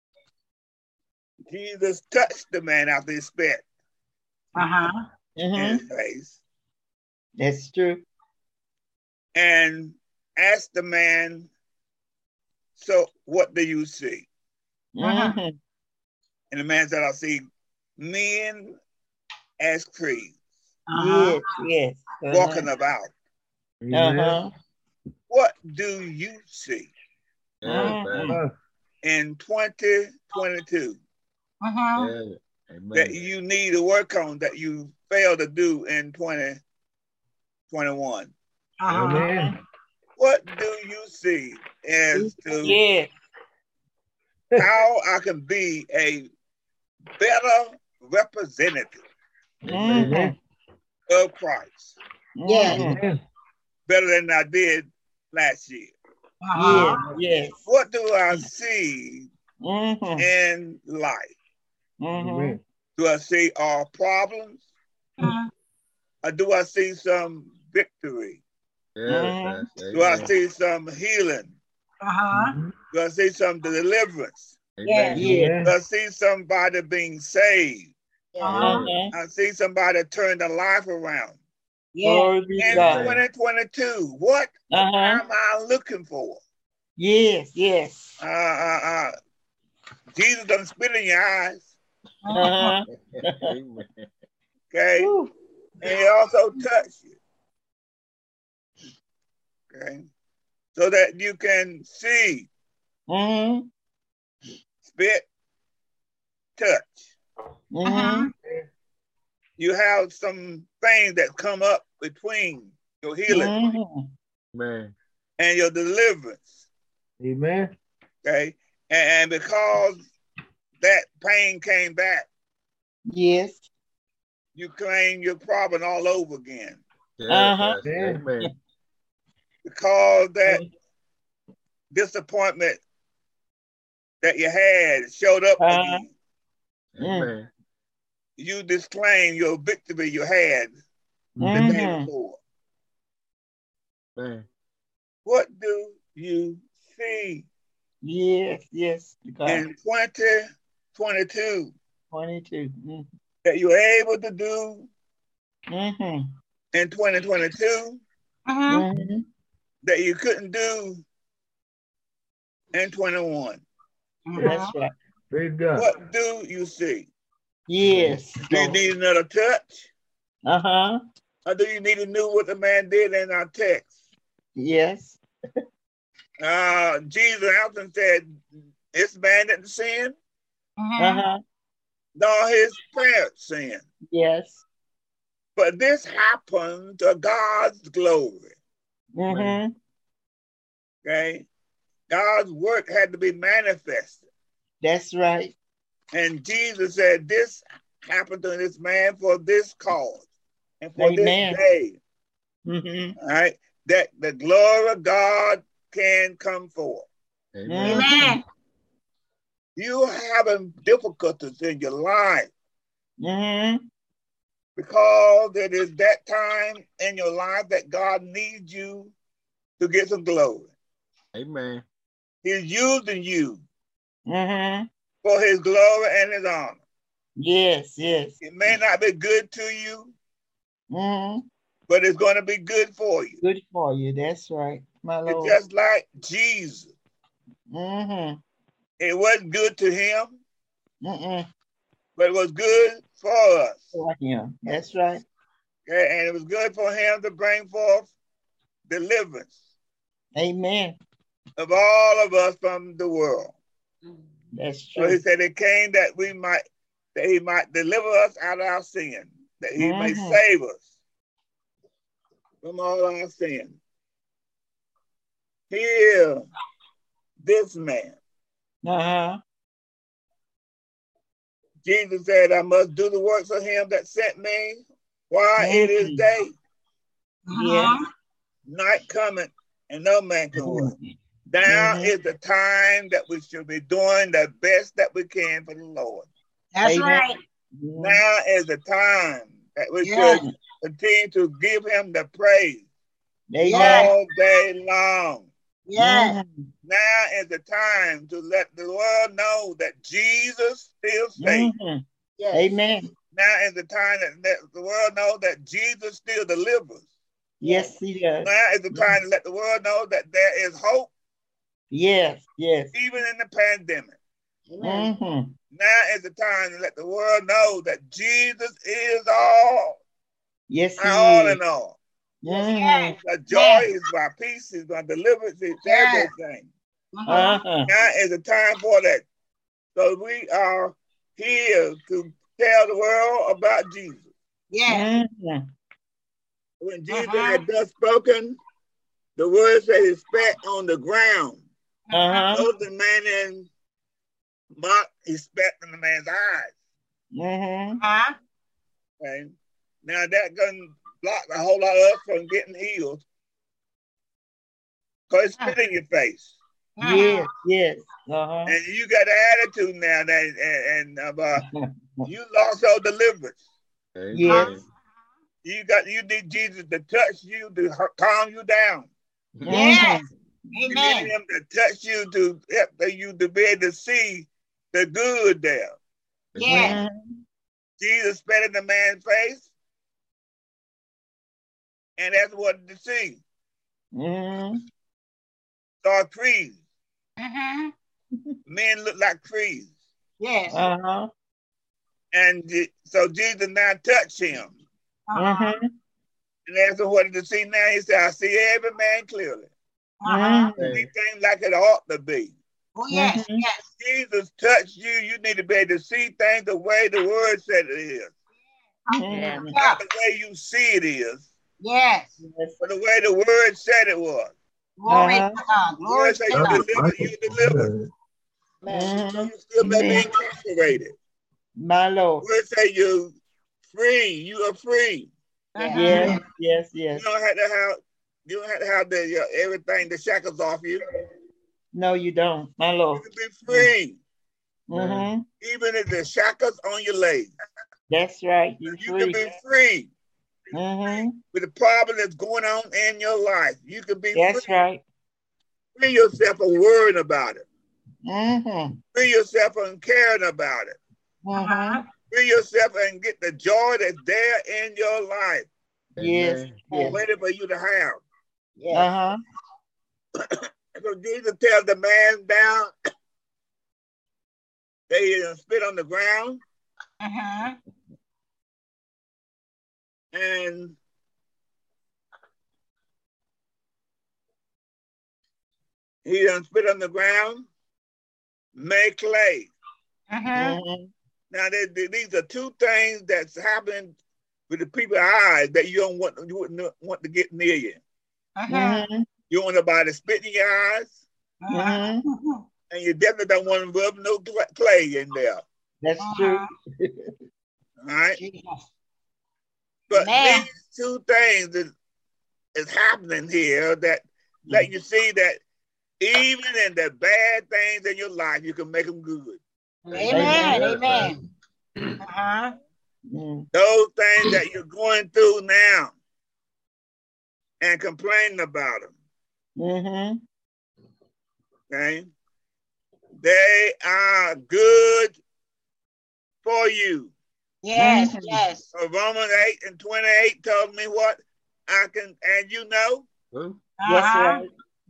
Jesus touched the man after he spit Uh-huh. in Mhm. his face That's true. and asked the man, so what do you see? Uh-huh. Mhm. And the man said, I see men as trees Uh-huh. Yes. Yes. walking about. Uh-huh. Uh-huh. What do you see Amen. Uh, in twenty twenty-two Uh-huh. Yeah. that Amen. you need to work on that you failed to do in twenty twenty-one? Uh-huh. Amen. What do you see as to Yes. how I can be a better representative Mhm. of Christ, Yeah. Mhm. Amen. better than I did last year? Uh-huh. Yes. Yes. What do I see Mhm. in life? Mhm. Amen. Do I see all problems Uh-huh. or do I see some victory? Yes. Do I Amen. see some healing? Uh-huh. Mhm. Do I see some deliverance? Amen. Yeah. Do I see somebody being saved? Uh-huh. Uh-huh. I see somebody turn their life around. Yeah. Glory be to In God. twenty twenty-two, what Uh-huh. am I looking for? Yes. Yes. Uh, uh, uh, Jesus doesn't spit in your eyes, Uh-huh. Amen. okay? Woo. And he also touched you, okay? So that you can see, Mhm. spit, touch. Mhm. You have some things that come up between your healing Mhm. Amen. and your deliverance, Amen. okay? And, and because that pain came back, Yes. you claim your problem all over again. Yes. Uh-huh. Amen. Because that disappointment that you had showed up Uh-huh. again. Amen. You disclaim your victory you had the day Mhm. before. Amen. What do you see Yes. Yes. God. in twenty twenty-two twenty-two. Mhm. that you're able to do Mhm. in twenty twenty-two Uh-huh. Mhm. that you couldn't do in twenty-one? That's right. Praise God. What do you see? Yes. Do you need another touch? Uh-huh. Or do you need to know what the man did in our text? Yes. Uh, Jesus often said, this man didn't sin, Uh-huh. Uh-huh. nor his parents sin. Yes. But this happened to God's glory. Mhm. Okay? God's work had to be manifested. That's right. And Jesus said, this happened to this man for this cause and for Amen. this day. Mhm. All right? That the glory of God can come forth. Amen. Amen. You having difficulties in your life Mhm. because it is that time in your life that God needs you to get some glory. Amen. He's using you Mhm. for his glory and his honor. Yes. Yes. It may not be good to you, Mhm. but it's going to be good for you. Good for you. That's right. My It's Lord. just like Jesus. Mm-hmm. It wasn't good to him, Mm-mm. but it was good for us. For him. That's right. Okay? And it was good for him to bring forth deliverance Amen. of all of us from the world. That's So he true. said it came that we might, that he might deliver us out of our sin, that he may Mhm. save us from all our sin. Hear this man. Uh-huh. Jesus said, I must do the works of him that sent me while it is Mhm. day. Yeah. Night cometh and no man can work. Mhm. Now Mhm. is the time that we should be doing the best that we can for the Lord. That's Amen. right. Mhm. Now is the time that we Yes. should continue to give him the praise Amen. all day long. Yes. Mhm. Now is the time to let the world know that Jesus still saves. Mhm. Yes. Amen. Now is the time that let the world know that Jesus still delivers. Yes, he does. Now is the time to let the world know that there is hope Yes, yes. even in the pandemic. Amen. Mm-hmm. Now is the time to let the world know that Jesus is all, Yes, he our all is. in all. Mm-hmm. The joy is my peace, is my deliverance, is Yes. everything. Uh-huh. Uh-huh. Now is the time for that. So we are here to tell the world about Jesus. Yes. Mm-hmm. When Jesus Uh-huh. had thus spoken, the word said he spat on the ground. Uh-huh. So the man in Mark, he spat in the man's eyes. Mm-hmm. Uh-huh. Okay? Now that doesn't block a whole lot of us from getting healed. Because it's spit in your face. Uh-huh. Yes, yes. Uh-huh. And you got an attitude now that and, and uh, you lost your deliverance. Yes. Amen. You got you need Jesus to touch you to hu- calm you down. Yes. You Amen. need him to touch you to help you to be able to see the good there. Yes. Mhm. Jesus spat in the man's face, and that's what to see. Mhm. Saw trees. Uh-huh. Men Men look like trees. Yes. Uh-huh. And Je- so Jesus now touched him. Uh-huh. Mhm. And that's what to see now. He said, I see every man clearly. Uh-huh. Mhm. See things like it ought to be. Oh, yes. Mhm. Yes. Jesus touched you. You need to be able to see things the way the word said it is. Mhm. Yeah. Not the way you see it is, Yes. Yes. but the way the word said it was. Glory Uh-huh. to God. The Glory word to said you God. That's deliver, right. you deliver. Mhm. You still may be Amen. incarcerated. My The Lord. word say you free. You are free. Uh-huh. Yes, yes, You yes. don't have to have you don't have to have the your, everything, the shackles off you. No, you don't. My You Lord. can be free, Mm-hmm. even if the shackles on your legs. That's right. You're You can free. be free Mm-hmm. with the problem that's going on in your life. You can be That's free. right. Free yourself from worrying about it. Mm-hmm. Free yourself from caring about it. Mm-hmm. Free yourself and get the joy that's there in your life, Yes, Amen. yes. waiting for you to have. Yes. Uh-huh. So Jesus tells the man down, they uh, spit on the ground, Uh-huh. and he done spit on the ground, made clay. Uh-huh. Mm-hmm. Now, they, they, these are two things that's happening with the people's eyes that you don't want, you wouldn't want to get near you. Uh-huh. Mm-hmm. You want nobody to spit in your eyes, Uh-huh. and you definitely don't want to rub no cl- clay in there. That's true. Uh-huh. All right? Jesus. But Man. these two things is, is happening here that let you see that even in the bad things in your life, you can make them good. Amen. Amen. Amen. Uh-huh. Mm. Those things that you're going through now and complaining about them, Mm-hmm. okay? They are good for you. Yes. Mhm. Yes. So Romans eight and twenty-eight told me what I can, and you know, Who? That's Uh-huh. right.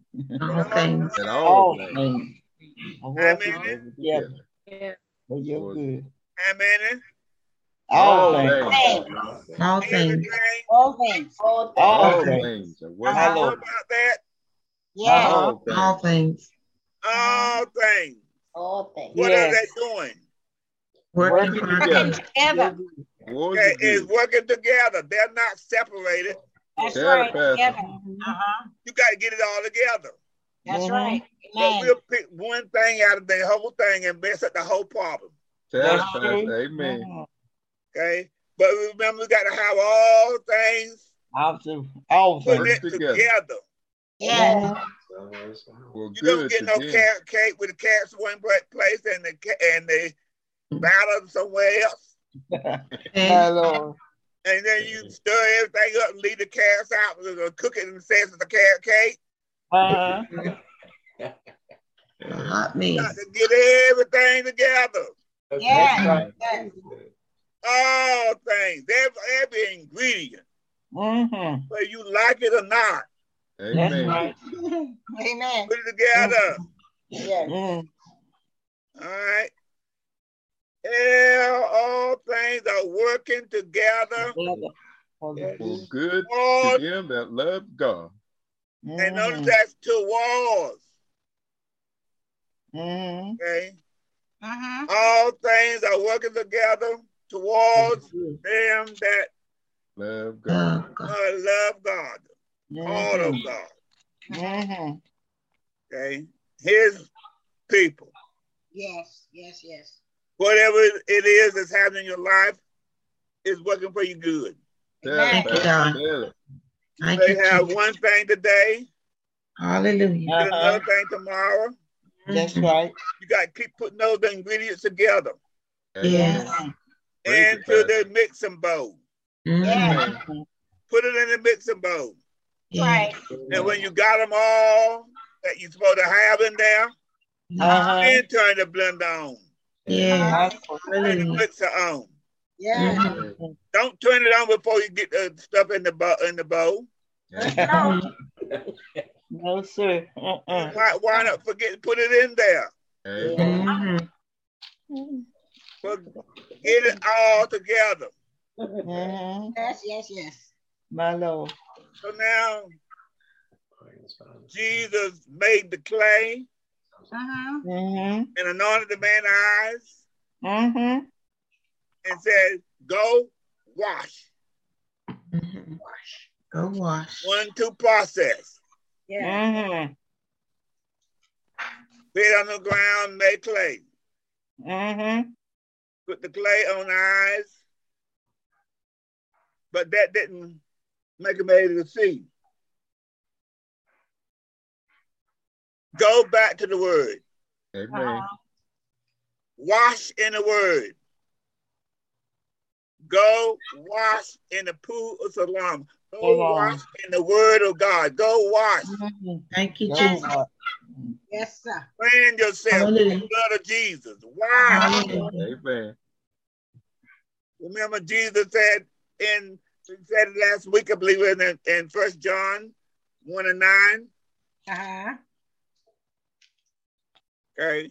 All things. And All all things things are How working many? work together together. Yeah. for your For good. How many? All all things. things. All things. Everything. All things. All All things. things are You working My sure Lord. together. about that? Yeah. Uh-huh. All All things. things. All things. All things. What Yes. are they doing? Working Working for our together. good. Together. Towards Okay, the is good. working together. They're not separated. That's Tell right. the pastor. Together. Uh-huh. You got to get it all together. That's Mhm. right. But Amen. we'll pick one thing out of the whole thing and mess up the whole problem. Tell That's the true. pastor. Amen. Mhm. Okay? But remember, we got to have all things All things. All put things. it Working together. together. Yeah. For You don't good get no together. carrot cake with the carrots one pla- place and the ca- and the batter somewhere else, My Lord. and then you stir everything up and leave the carrots out and cook it and say it's a carrot cake. Uh-huh. Hot You meal. got to get everything together. Yeah. right. Yeah. All things, every, every ingredient, Mm-hmm. whether you like it or not, That's Amen. right. Amen. put it together. Yeah. Mm. All right. Yeah, all things are working together. Together for the For good. good Towards, to them that love God. and notice Mhm. that's towards. Mhm. Okay. Uh-huh. All things are working together towards them that Love God. Oh, God. uh, love God, called of Mhm. God. Mhm. Okay. His people. Yes. Yes. Yes. Whatever it is that's happening in your life is working for you good. Tell the Amen. Thank you, pastor. God. Tell it. You Thank may you, have Jesus. one thing today, Hallelujah. get another Uh-huh. thing tomorrow. That's Mhm. right. You got to keep putting those ingredients together Yes. Amen. Mhm. Praise the into pastor. the mixing bowl. Mhm. Yeah. Mhm. Put it in the mixing bowl. Yes. Right. And when you got them all that you're supposed to have in there, Uh-huh. then turn the blender on. Yes. That's Turn the Hallelujah. mixer on. Yeah. Mhm. right. Don't turn it on before you get the stuff in the bowl. In the bowl. Amen. Mhm. No, sir. Uh-uh. You might wind up forgetting to put it in there. Amen. Mhm. But get it all together. Mhm. Yes. Yes. Yes. My Lord. So now Jesus made the clay Uh-huh. Mhm. and anointed the man's eyes Mhm. and said, "Go wash." Mhm. Go wash. One, two process. Yeah. Mhm. Spit on the ground, make clay. Mhm. Put the clay on the eyes. But that didn't make him able to see. Go back to the word. Amen. Wash in the word. Go wash in the pool of Siloam. Go Siloam. wash in the word of God. Go wash. Mhm. Thank you, Go Jesus. wash. Yes, sir. Cleanse yourself with the Hallelujah. blood of Jesus. Wash. Hallelujah. Amen. Remember Jesus said in, he said it last week, I believe in, in First John one and nine. Uh-huh. Okay.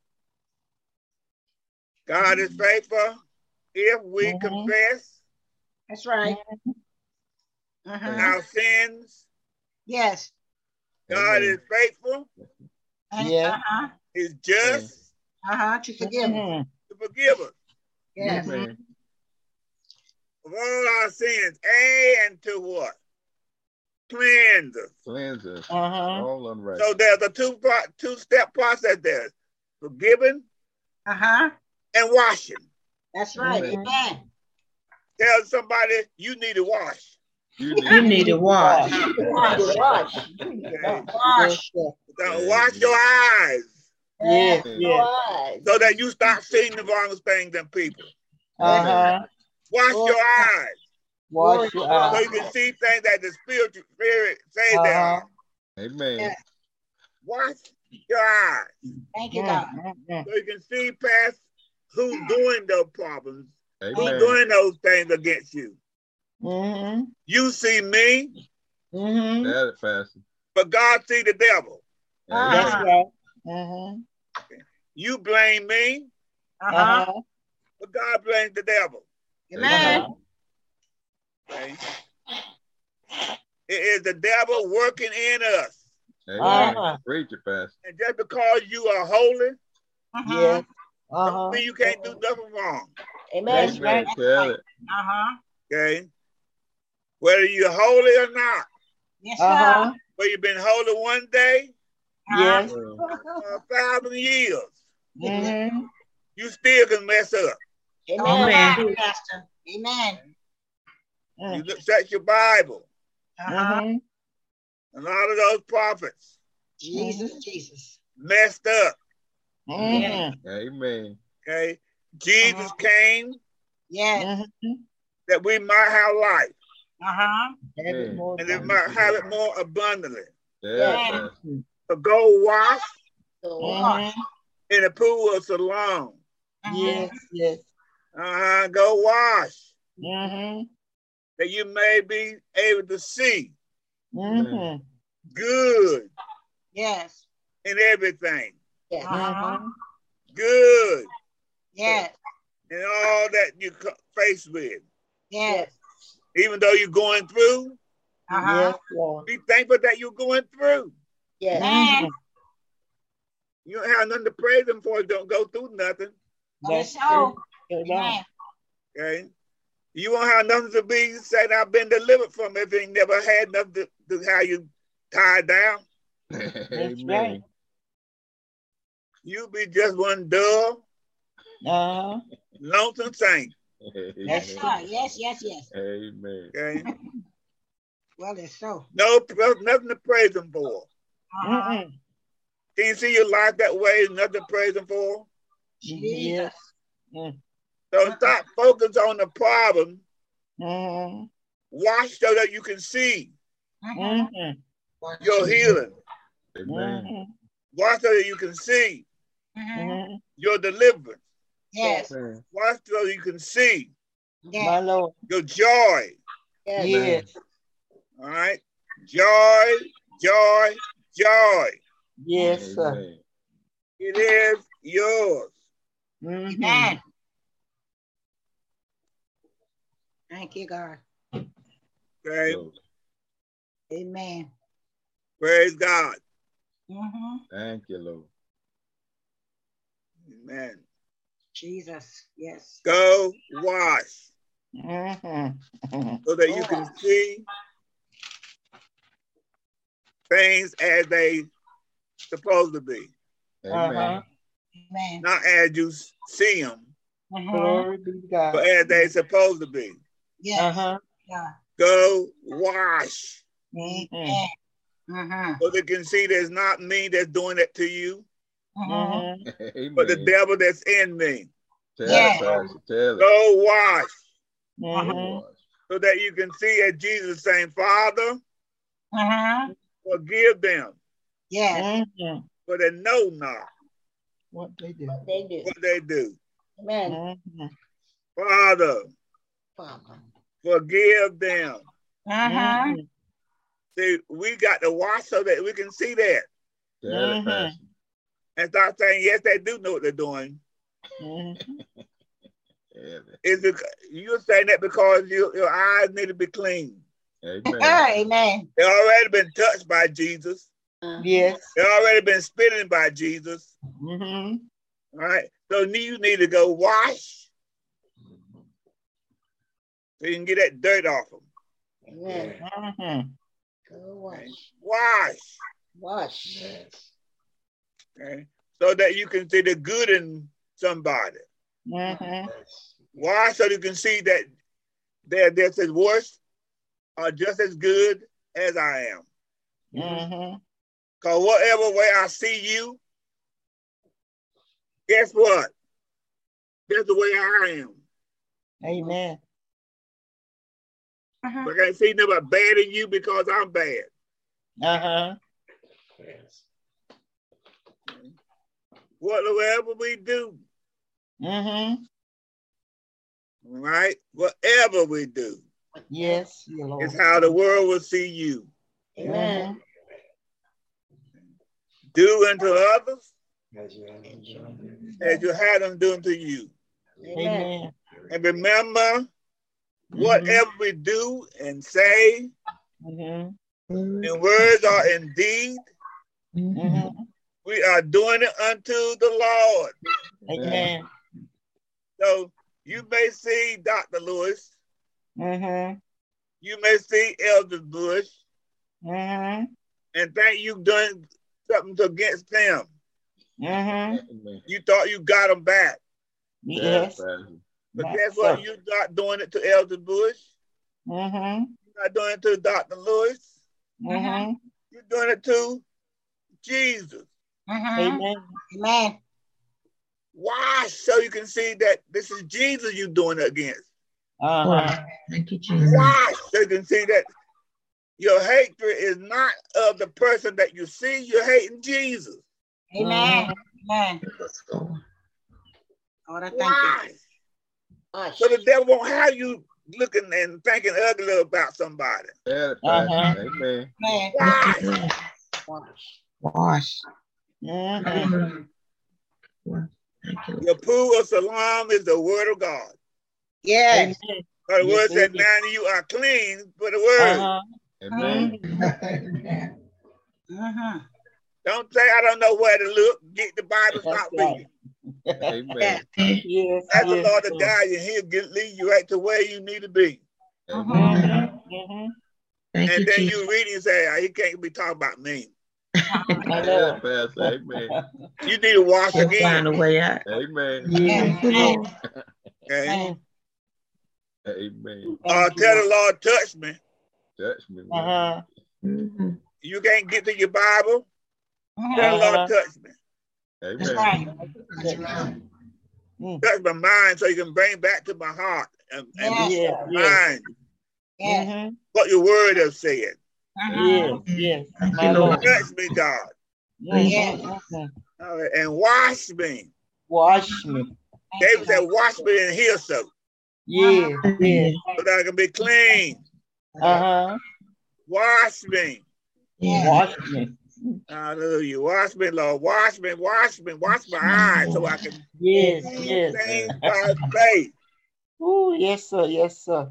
God is faithful if we Mhm. confess That's right. Uh-huh. our sins. Yes. God Amen. is faithful, And, Yeah. Uh-huh. is just Uh-huh. To forgive us. Mhm. to forgive us Yes. Amen. of all our sins and to what? Cleanse us. Cleanse us. Uh-huh. All unrighteous. So there's a two pro- two step process there: forgiving Uh-huh. and washing. That's right. Amen. Amen. Tell somebody you need to wash. You need You need to wash. Wash. Wash. Okay? Wash. So wash your eyes Yes, Amen. yes. so that you start seeing the wrong things in people. Uh-huh. Wash your eyes Wash your so eyes. you can see things that the spiritual spirit say they Uh-huh. are. Amen. Yeah. Wash your eyes Thank you, God. Mm-mm. so you can see past who's doing those problems, who's Amen. doing those things against you. Mhm. You see me, Mhm. Tell it, pastor. but God see the devil. That's Uh-huh. right. Mm-hmm. You blame me, Uh-huh. Uh-huh. but God blames the devil. Amen. Okay? It is the devil working in us. Amen. Uh-huh. Preach it, Pastor. And just because you are holy, Uh-huh. Yes. don't Uh-huh. mean you can't do nothing wrong. Amen. That's right. Tell it. Uh-huh. Okay? Whether you're holy or not, Yes, sir. Uh-huh. whether you've been holy one day Yes. or a thousand years, Mm-hmm. you still can mess up. Amen. Amen. Pastor. Amen. You look, check your Bible. Uh-huh. Mm-hmm. A lot of those prophets Jesus, Jesus. messed up. Mm-hmm. Amen. Okay? Jesus Uh-huh. came Yes. Mm-hmm. that we might have life Uh-huh. Have it more and that we abundantly. might have it more abundantly. Tell Yeah. it, Pastor. So go wash So Mhm. wash. in the pool of Siloam. Yes, yes. Uh-huh. Go wash Mm-hmm. that you may be able to see Mm-hmm. good Yes. in everything. Uh-huh. Mm-hmm. Good Yes. in all that you co- face with. Yes. Even though you're going through, Uh-huh. Yes, Lord. be thankful that you're going through. Yes. Mhm. You don't have nothing to praise him for. Don't go through nothing. That's so. true. You know. Amen. Okay? You won't have nothing to be saying I've been delivered from if you ain't never had nothing to, to how you tied down. That's right. Amen. You be just one dull, Uh-huh. lonesome saint. Yes, sir. Yes, yes, yes. Amen. Okay? Well, it's so. No, nothing to praise him for. Uh-huh. Mm-mm. Can you see your life that way? Nothing to praise him for. Jesus. Yes. So stop focus on the problem. Mm-hmm. Watch so that you can see Uh-huh. Mm-hmm. your healing. Amen. Mm-hmm. Watch so that you can see Uh-huh. Mm-hmm. your deliverance. Yes. Amen. Watch so you can see My Yes. Lord. your joy. Yes. Yes. All right? Joy, joy, joy. Yes, sir. Amen. It is yours. Mm-hmm. Amen. Thank you, God. Okay? Glory. Amen. Praise God. Mm-hmm. Thank you, Lord. Amen. Jesus. Yes. Go wash Mm-hmm. so that you can see things as they supposed to be, Amen. Uh-huh. Amen. not as you see them, Uh-huh. Glory be to but God. as they supposed to be. Yes. Uh-huh. God. Go wash Amen. Uh-huh. so they can see there's not me that's doing it to you, Uh-huh. Mm-hmm. Amen. but the devil that's in me. Tell Yeah. it, Pastor. Tell it. Go wash Mm-hmm. so that you can see as Jesus saying, Father, Uh-huh. forgive them, Yes. Mm-hmm. for they know not What they do. They do. what they do. Amen. Mm-hmm. Father, Father. forgive them. Uh-huh. Mm-hmm. See, we got to watch so that we can see that Tell it, Mhm. Pastor. and start saying, yes, they do know what they're doing. Mm-hmm. Tell it. Is it, you're saying that because you, your eyes need to be clean. Amen. Amen. They already been touched by Jesus. Yes. They already been spitting by Jesus. Mm-hmm. All right. So you need to go wash so you can get that dirt off them. Amen. Mm-hmm. Go wash. Wash. Wash. Okay. So that you can see the good in somebody. Mm-hmm. Wash so you can see that they're just as worse or just as good as I am. Mm-hmm. Because whatever way I see you, guess what? That's the way I am. Amen. Uh-huh. But I can't see nothing bad in you because I'm bad. Uh-huh. Whatever we do, Mm-hmm. right? Whatever we do Yes, your Lord. is how the world will see you. Amen. Do unto others as you had them do unto you. Amen. And remember, whatever we do and say, Mm-hmm. in words or in deed, Mm-hmm. we are doing it unto the Lord. Amen. So you may see Doctor Lewis, Mm-hmm. you may see Elder Bush, Mm-hmm. and think you've done something against them. Mm-hmm. You thought you got them back. Yes. But Not guess what? so. You're not doing it to Elder Bush. Mm-hmm. You're not doing it to Doctor Lewis. Mm-hmm. You're doing it to Jesus. Mhm. Amen. Amen. Why? So you can see that this is Jesus you're doing it against. Uh-huh. Thank you, Jesus. Why? So you can see that your hatred is not of the person that you see. You're hating Jesus. Amen. Amen. Let's go. Lord, I thank Why? you. Hush. So the devil won't have you looking and thinking ugly about somebody. Tell it, Uh-huh. Pastor. Amen. Amen. Why? Wash. Wash. Mm-hmm. Wash. Thank you. Your pool of salam is the word of God. Yes. Amen. So the Yes, word said, it is. now you are clean for the word. Uh-huh. Amen. Amen. Mm-hmm. Don't say, I don't know where to look. Get the Bible, That's stop right. reading. Amen. Yes. Ask the yes, Lord to Lord. guide you, and he'll get, lead you right to where you need to be. Amen. Mm-hmm. Mm-hmm. Thank And you, then Jesus. you read and say, oh, he can't be talking about me. I Tell know. it, Pastor. Amen. You need to wash He'll find again. a way out. Amen. Yes. Thank you, Lord. Okay? Amen. Amen. Or Thank you, tell Lord. the Lord, touch me. Touch me. Lord. Uh-huh. Mhm. You can't get to your Bible. Mhm. Tell the Uh-huh. Lord, touch me. That's Amen. right. That's right. Touch my mind so you can bring back to my heart and, and Yes. Yes. my Yes. mind Yes. Mm-hmm. what your word has said. Mhm. Yes. Yes. Thank My you, Lord. Lord. Touch me, God. Yes. Mm-hmm. All right, and wash me. Wash me. Thank David you, said, God. wash me in here so, Yes. Yes. so that I can be clean. Uh-huh. Wash me. Yeah. Wash me. Hallelujah. Wash me, Lord. Wash me, wash me, wash my eyes so I can Yes. see Yes. things by faith. Oh, yes, sir. Yes, sir.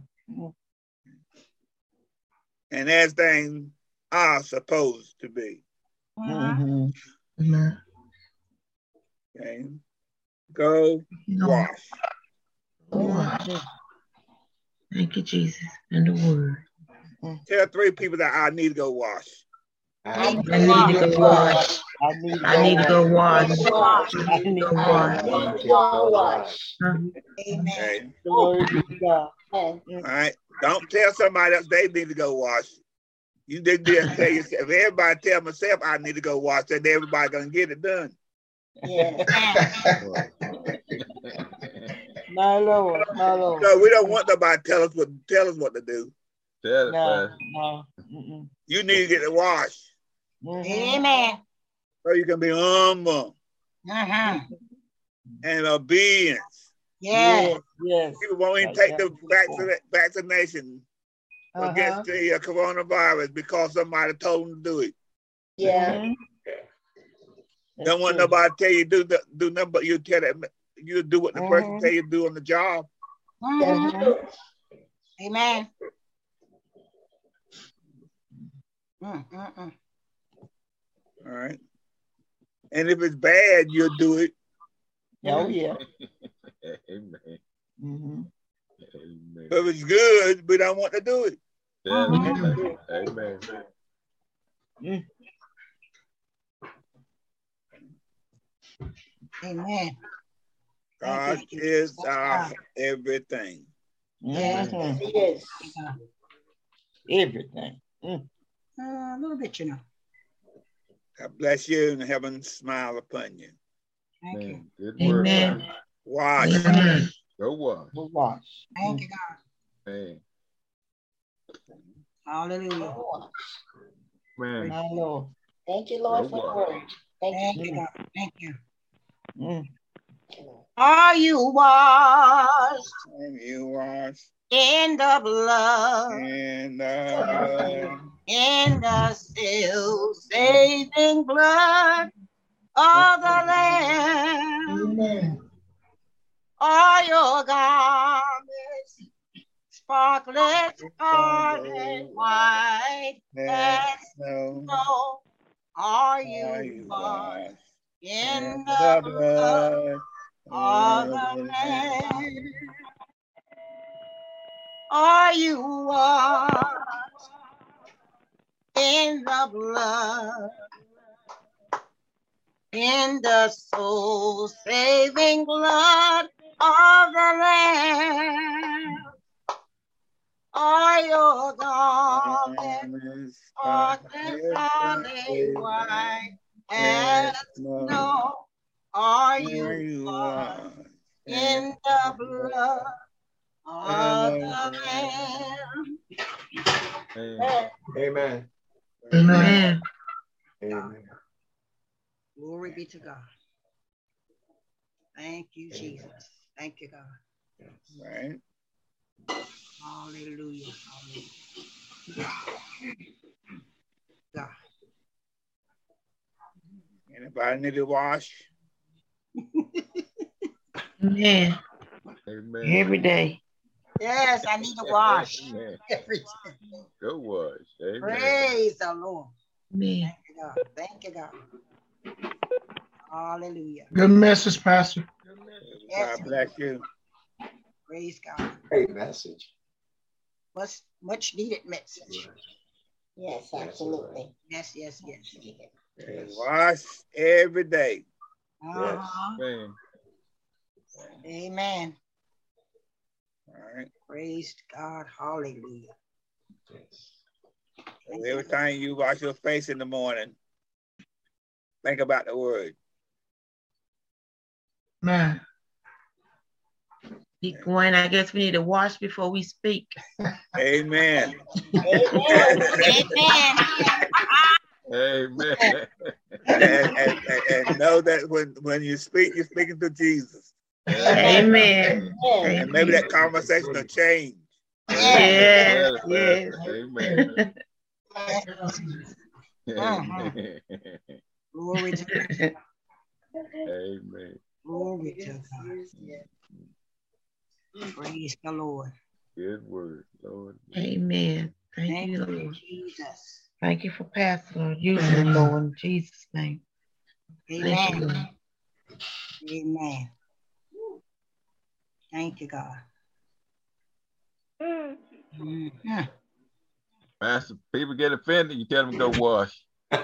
And as things are supposed to be. Mm-hmm. Amen. Okay. Go Lord. wash. Wash. Thank you, Jesus. And the word. Tell three people that I need to go wash. I need to go wash. I need to I need to go wash. Wash. I need to go wash. Wash. Huh? Amen. Okay. Glory be to God. All right. Don't tell somebody else they need to go wash. You didn't just tell yourself. If everybody tell myself I need to go wash, then everybody gonna get it done. Yes. My Lord. My Lord. So we don't want nobody to tell us what tell us what to do. Tell it, No. Pastor. No. Mm-mm. You need to get it washed Mhm. Amen. so you can be humble Uh-huh. and obedience. Yes. Yes. Yes. People won't even Like take that the before. vaccina- vaccination Uh-huh. against the uh, coronavirus because somebody told them to do it. Yeah. Mhm. That's Don't want true. nobody to tell you do the, do nothing but you tell that you do what the person Mhm. tell you to do on the job. Mhm. Mhm. Amen. Mm, mm, mm. All right. And if it's bad, you'll do it. Oh, yeah. Amen. Mhm. Amen. If it's good, we don't want to do it. Tell it, Mhm. Pastor. Amen. Mm. Amen. God Thank you, is Jesus. our everything. Mhm. Yes. Everything. Mm. Uh, a little bit, you know. God bless you and heaven smile upon you. Thank you. Man, good word. Amen. Pastor. Wash. Amen. Go wash. We'll wash. Thank you, God. Man. Hallelujah. Man. My Lord. Thank you, Lord, for the word. Thank you, God. Thank you. Mm. Are you washed? And you wash. in the blood, in the blood, in the still saving blood of the Lamb. Amen. All your garments sparkling scarlet white as snow, snow. Are are you you washed washed in in the the blood blood of of the the Lamb? Lamb? Are you washed in the blood, in the soul saving blood of the Lamb? Are your garments sparkling scarlet white as snow? Are you washed in the blood of the Lamb? Amen. Amen. Amen. Amen. Glory be to God. Thank you, Jesus. Thank you, God. Right? Hallelujah. Hallelujah. God. Anybody need to wash? Amen. Amen. Every day. Yes, I need to wash Amen. every day. Go wash. Amen. Praise the Lord. Amen. Thank you, God. Thank you, God. Hallelujah. Good message, Pastor. Yes, God bless you. praise God. Great message. Much, much needed message. Yes, absolutely. Yes, yes, yes. Yes. Wash every day. Uh-huh. Amen. Amen. All right. Praise God. Hallelujah. Yes. So every time you wash your face in the morning, think about the word. Man. Keep going. I guess we need to wash before we speak. Amen. Amen. Amen. and, and, and, and know that when, when you speak, you're speaking to Jesus. Amen. And maybe that conversation will change. Yes. Yes, Yes. Amen. Uh-huh. Glory to God. Amen. Glory to God. Praise the Lord. Good word, Lord. Amen. Thank, Thank you, you, Lord. Jesus. Thank you for Pastor Lord. Using him, Lord, in Jesus' name. Thank you, Amen. Lord. Amen. Thank you, God. Mhm. Master, people get offended, you tell them to go wash.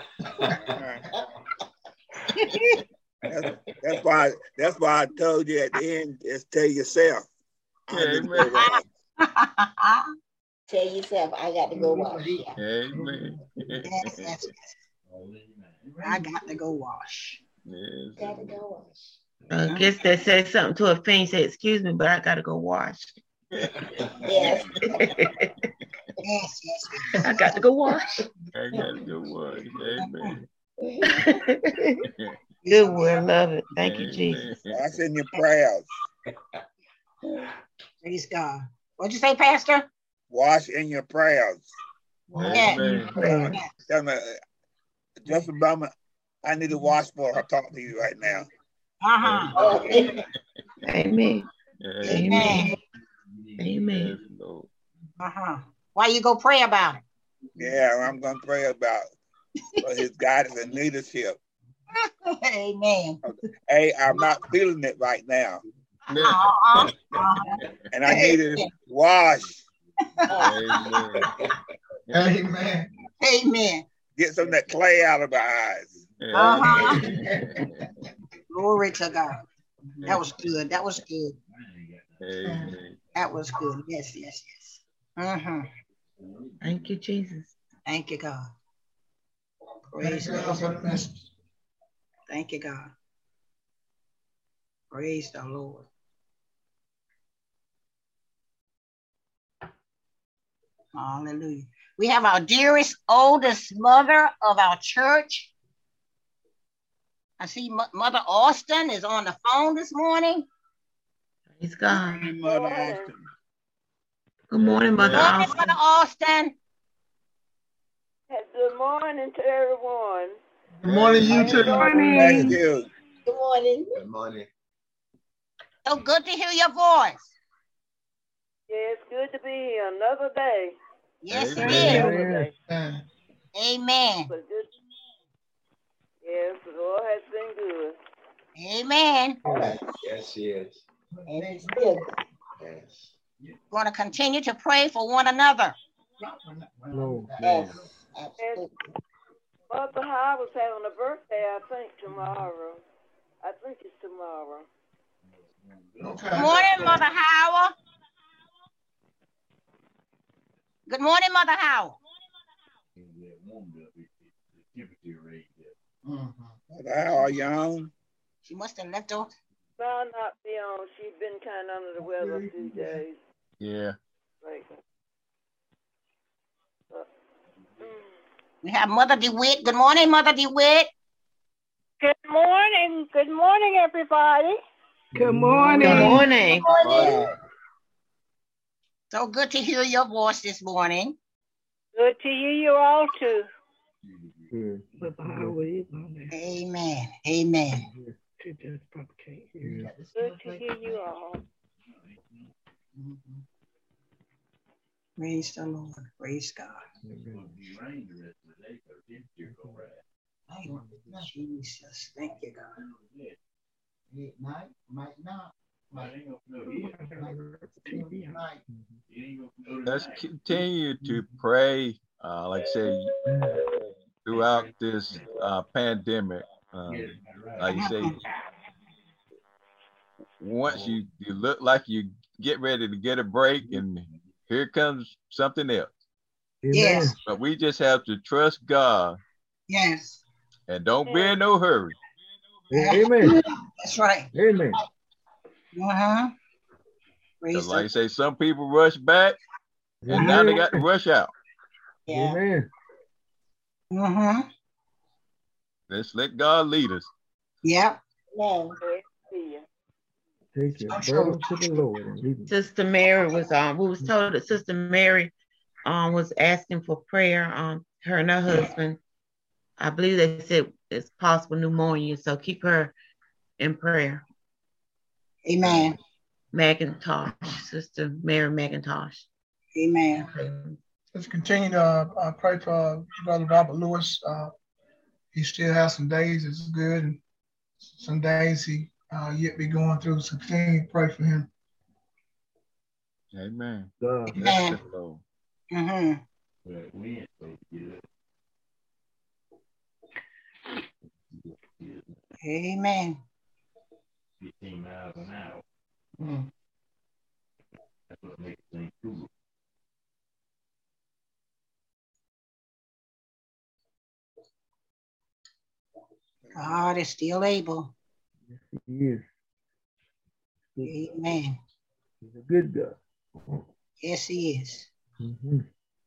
That's, that's why that's why I told you at the end, just tell yourself. I Yeah, need to amen. go wash. Tell yourself, I got to go wash. Amen. Yes, yes, yes. I got to go wash. Yes. Got to go wash. I guess they say something to a fiend, say, excuse me, but I got to go wash. Yes. Yes, yes, yes. I got to go wash. I got to go wash. Amen. Good word. Love it. Thank you, Amen. Jesus. Wash in your prayers. Praise God. What'd you say, Pastor? Wash in your prayers. Amen. Prayer. Tell me, uh, just a moment. I need to wash before I talk to you right now. Uh-huh. Amen. Amen. Amen. Amen. Yes, Lord. Uh-huh. Why you go pray about it? Yeah, I'm going to pray about for his guidance and leadership. Amen. Hey, I'm not feeling it right now. Uh-huh. Uh-huh. And I need to wash. Amen. Amen. Amen. Get some of that clay out of my eyes. Uh-huh. Amen. Glory to God. That was good. That was good. Amen. That was good. Yes, yes, yes. Uh-huh. Thank you, Jesus. Thank you, God. Thank Praise you, God. Lord, for the message. Thank you, God. Praise the Lord. Hallelujah. We have our dearest, oldest mother of our church. I see M- Mother Austin is on the phone this morning. Praise God. Mother Austin. Good morning, Mother Good morning, Austin. Mother Austin. Good morning to everyone. Good morning, you too. Thank Morning. you. Good morning. Good morning. So good to hear your voice. Yeah, it's good to be here another day. Yes, it Amen. is. Another day. Amen. Amen. But good. Yes, the Lord has been good. Amen. Yes, yes. And he's still Yes. Going to continue to pray for one another. Lord. yes, Yes, absolutely. Mother Howard's having a birthday, I think, tomorrow. I think it's tomorrow. Okay. Good morning, Mother Howard. Good morning, Mother Howard. Mhm. How are you on? She must have left off. No, not be on. She's been kind of under the weather a few days. Yeah. Like, uh, mm. We have Mother DeWitt. Good morning, Mother DeWitt. Good morning. Good morning, everybody. Good morning. Good morning. Wow. So good to hear your voice this morning. Good to hear you all too. Good. Mother Howard is on there. Amen. Amen. She just probably can't hear you. Good to hear you all. Praise the Lord. Praise God. Thank you, Jesus. Thank you, God. It might, might not. Let's continue to pray, uh, like I say, throughout this uh, pandemic. Um, like you say, once you, you look like you get ready to get a break, and here comes something else. Yes. But we just have to trust God Yes. and don't be in no hurry. Amen. That's right. Amen. Uh-huh. Praise Because the like I say, some people rush back and now they got to rush out. Yeah. Amen. Uh-huh. Let's let God lead us. Yep. Amen. Take your burden to the Lord. And leave it. Sister Mary was um we was told that Sister Mary um was asking for prayer. Um her and her husband, I believe they said it's possible pneumonia, so keep her in prayer. Amen. McIntosh, Sister Mary McIntosh. Amen. Let's continue to uh, uh, pray for uh, Brother Robert Lewis. Uh, he still has some days it's good, and some days he uh, yet be going through. So continue to pray for him. Amen. God. Bless the Lord. Mm-hmm. Amen. Mm. God is still able. He is. Amen. He's a good God. Yes, he is. Mm-hmm.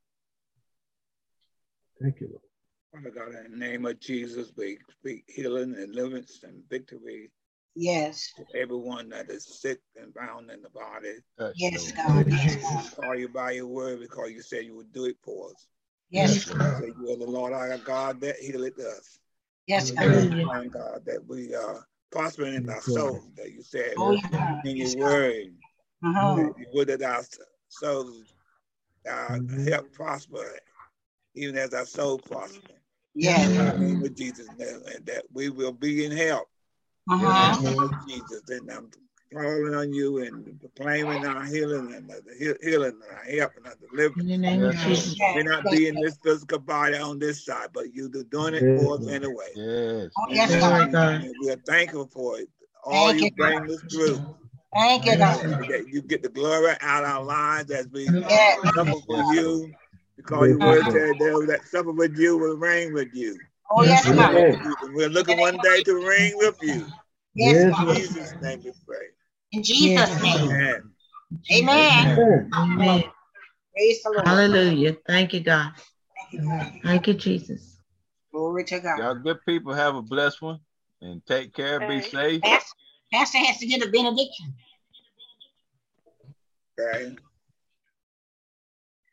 Thank you, Lord. Father God, in the name of Jesus, we speak healing and deliverance and victory Yes. to everyone that is sick and bound in the body. Touch, Yes, Lord. God. Yes, We God. call you by your word because you said you would do it for us. Yes. You say you are the Lord our God that healeth us. Yes, God. Hallelujah. Thank God that we are prospering in our soul, that you said Oh, yeah. in Yes, your God. word. Uh-huh. That you would that our souls uh, Mhm. help prosper, even as our soul prosper. Yes. In the name of Jesus, and that we will be in help. Uh-huh. In the name of Jesus, and I'm calling on you and proclaiming our healing and the he- healing and our help and our In deliverance. the name of Yes, Jesus. May not be in this physical body on this side, but you're doing it Yes, for us Lord. anyway. yes. Oh, yes, Glory God. God. And we are thankful for it. All Thank you you, bring God. us through. Thank you, God. That you get the glory out of our lives as we Yes. suffer for Yes, you. Because your Yes, word Lord. said those that suffer with you will reign with you. Oh, yes, God. Amen. And we're looking one day to reign with you. Yes, Yes, In God. Lord. Jesus' name we pray. In Yes, Jesus' name. Lord. Amen. Amen. Amen. Amen. Praise the Lord. Hallelujah. Thank you, God. Thank you, God. Thank you, Jesus. Glory to God. Y'all good people, have a blessed one and take care, be Hey. safe. Pastor, Pastor has to get a benediction. Okay.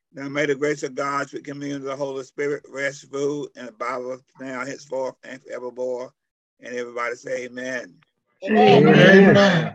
Now may the grace of God, sweet communion of the Holy Spirit, rest, rule, and abide with us now, henceforth, and forevermore. And everybody say amen. Amen. Amen.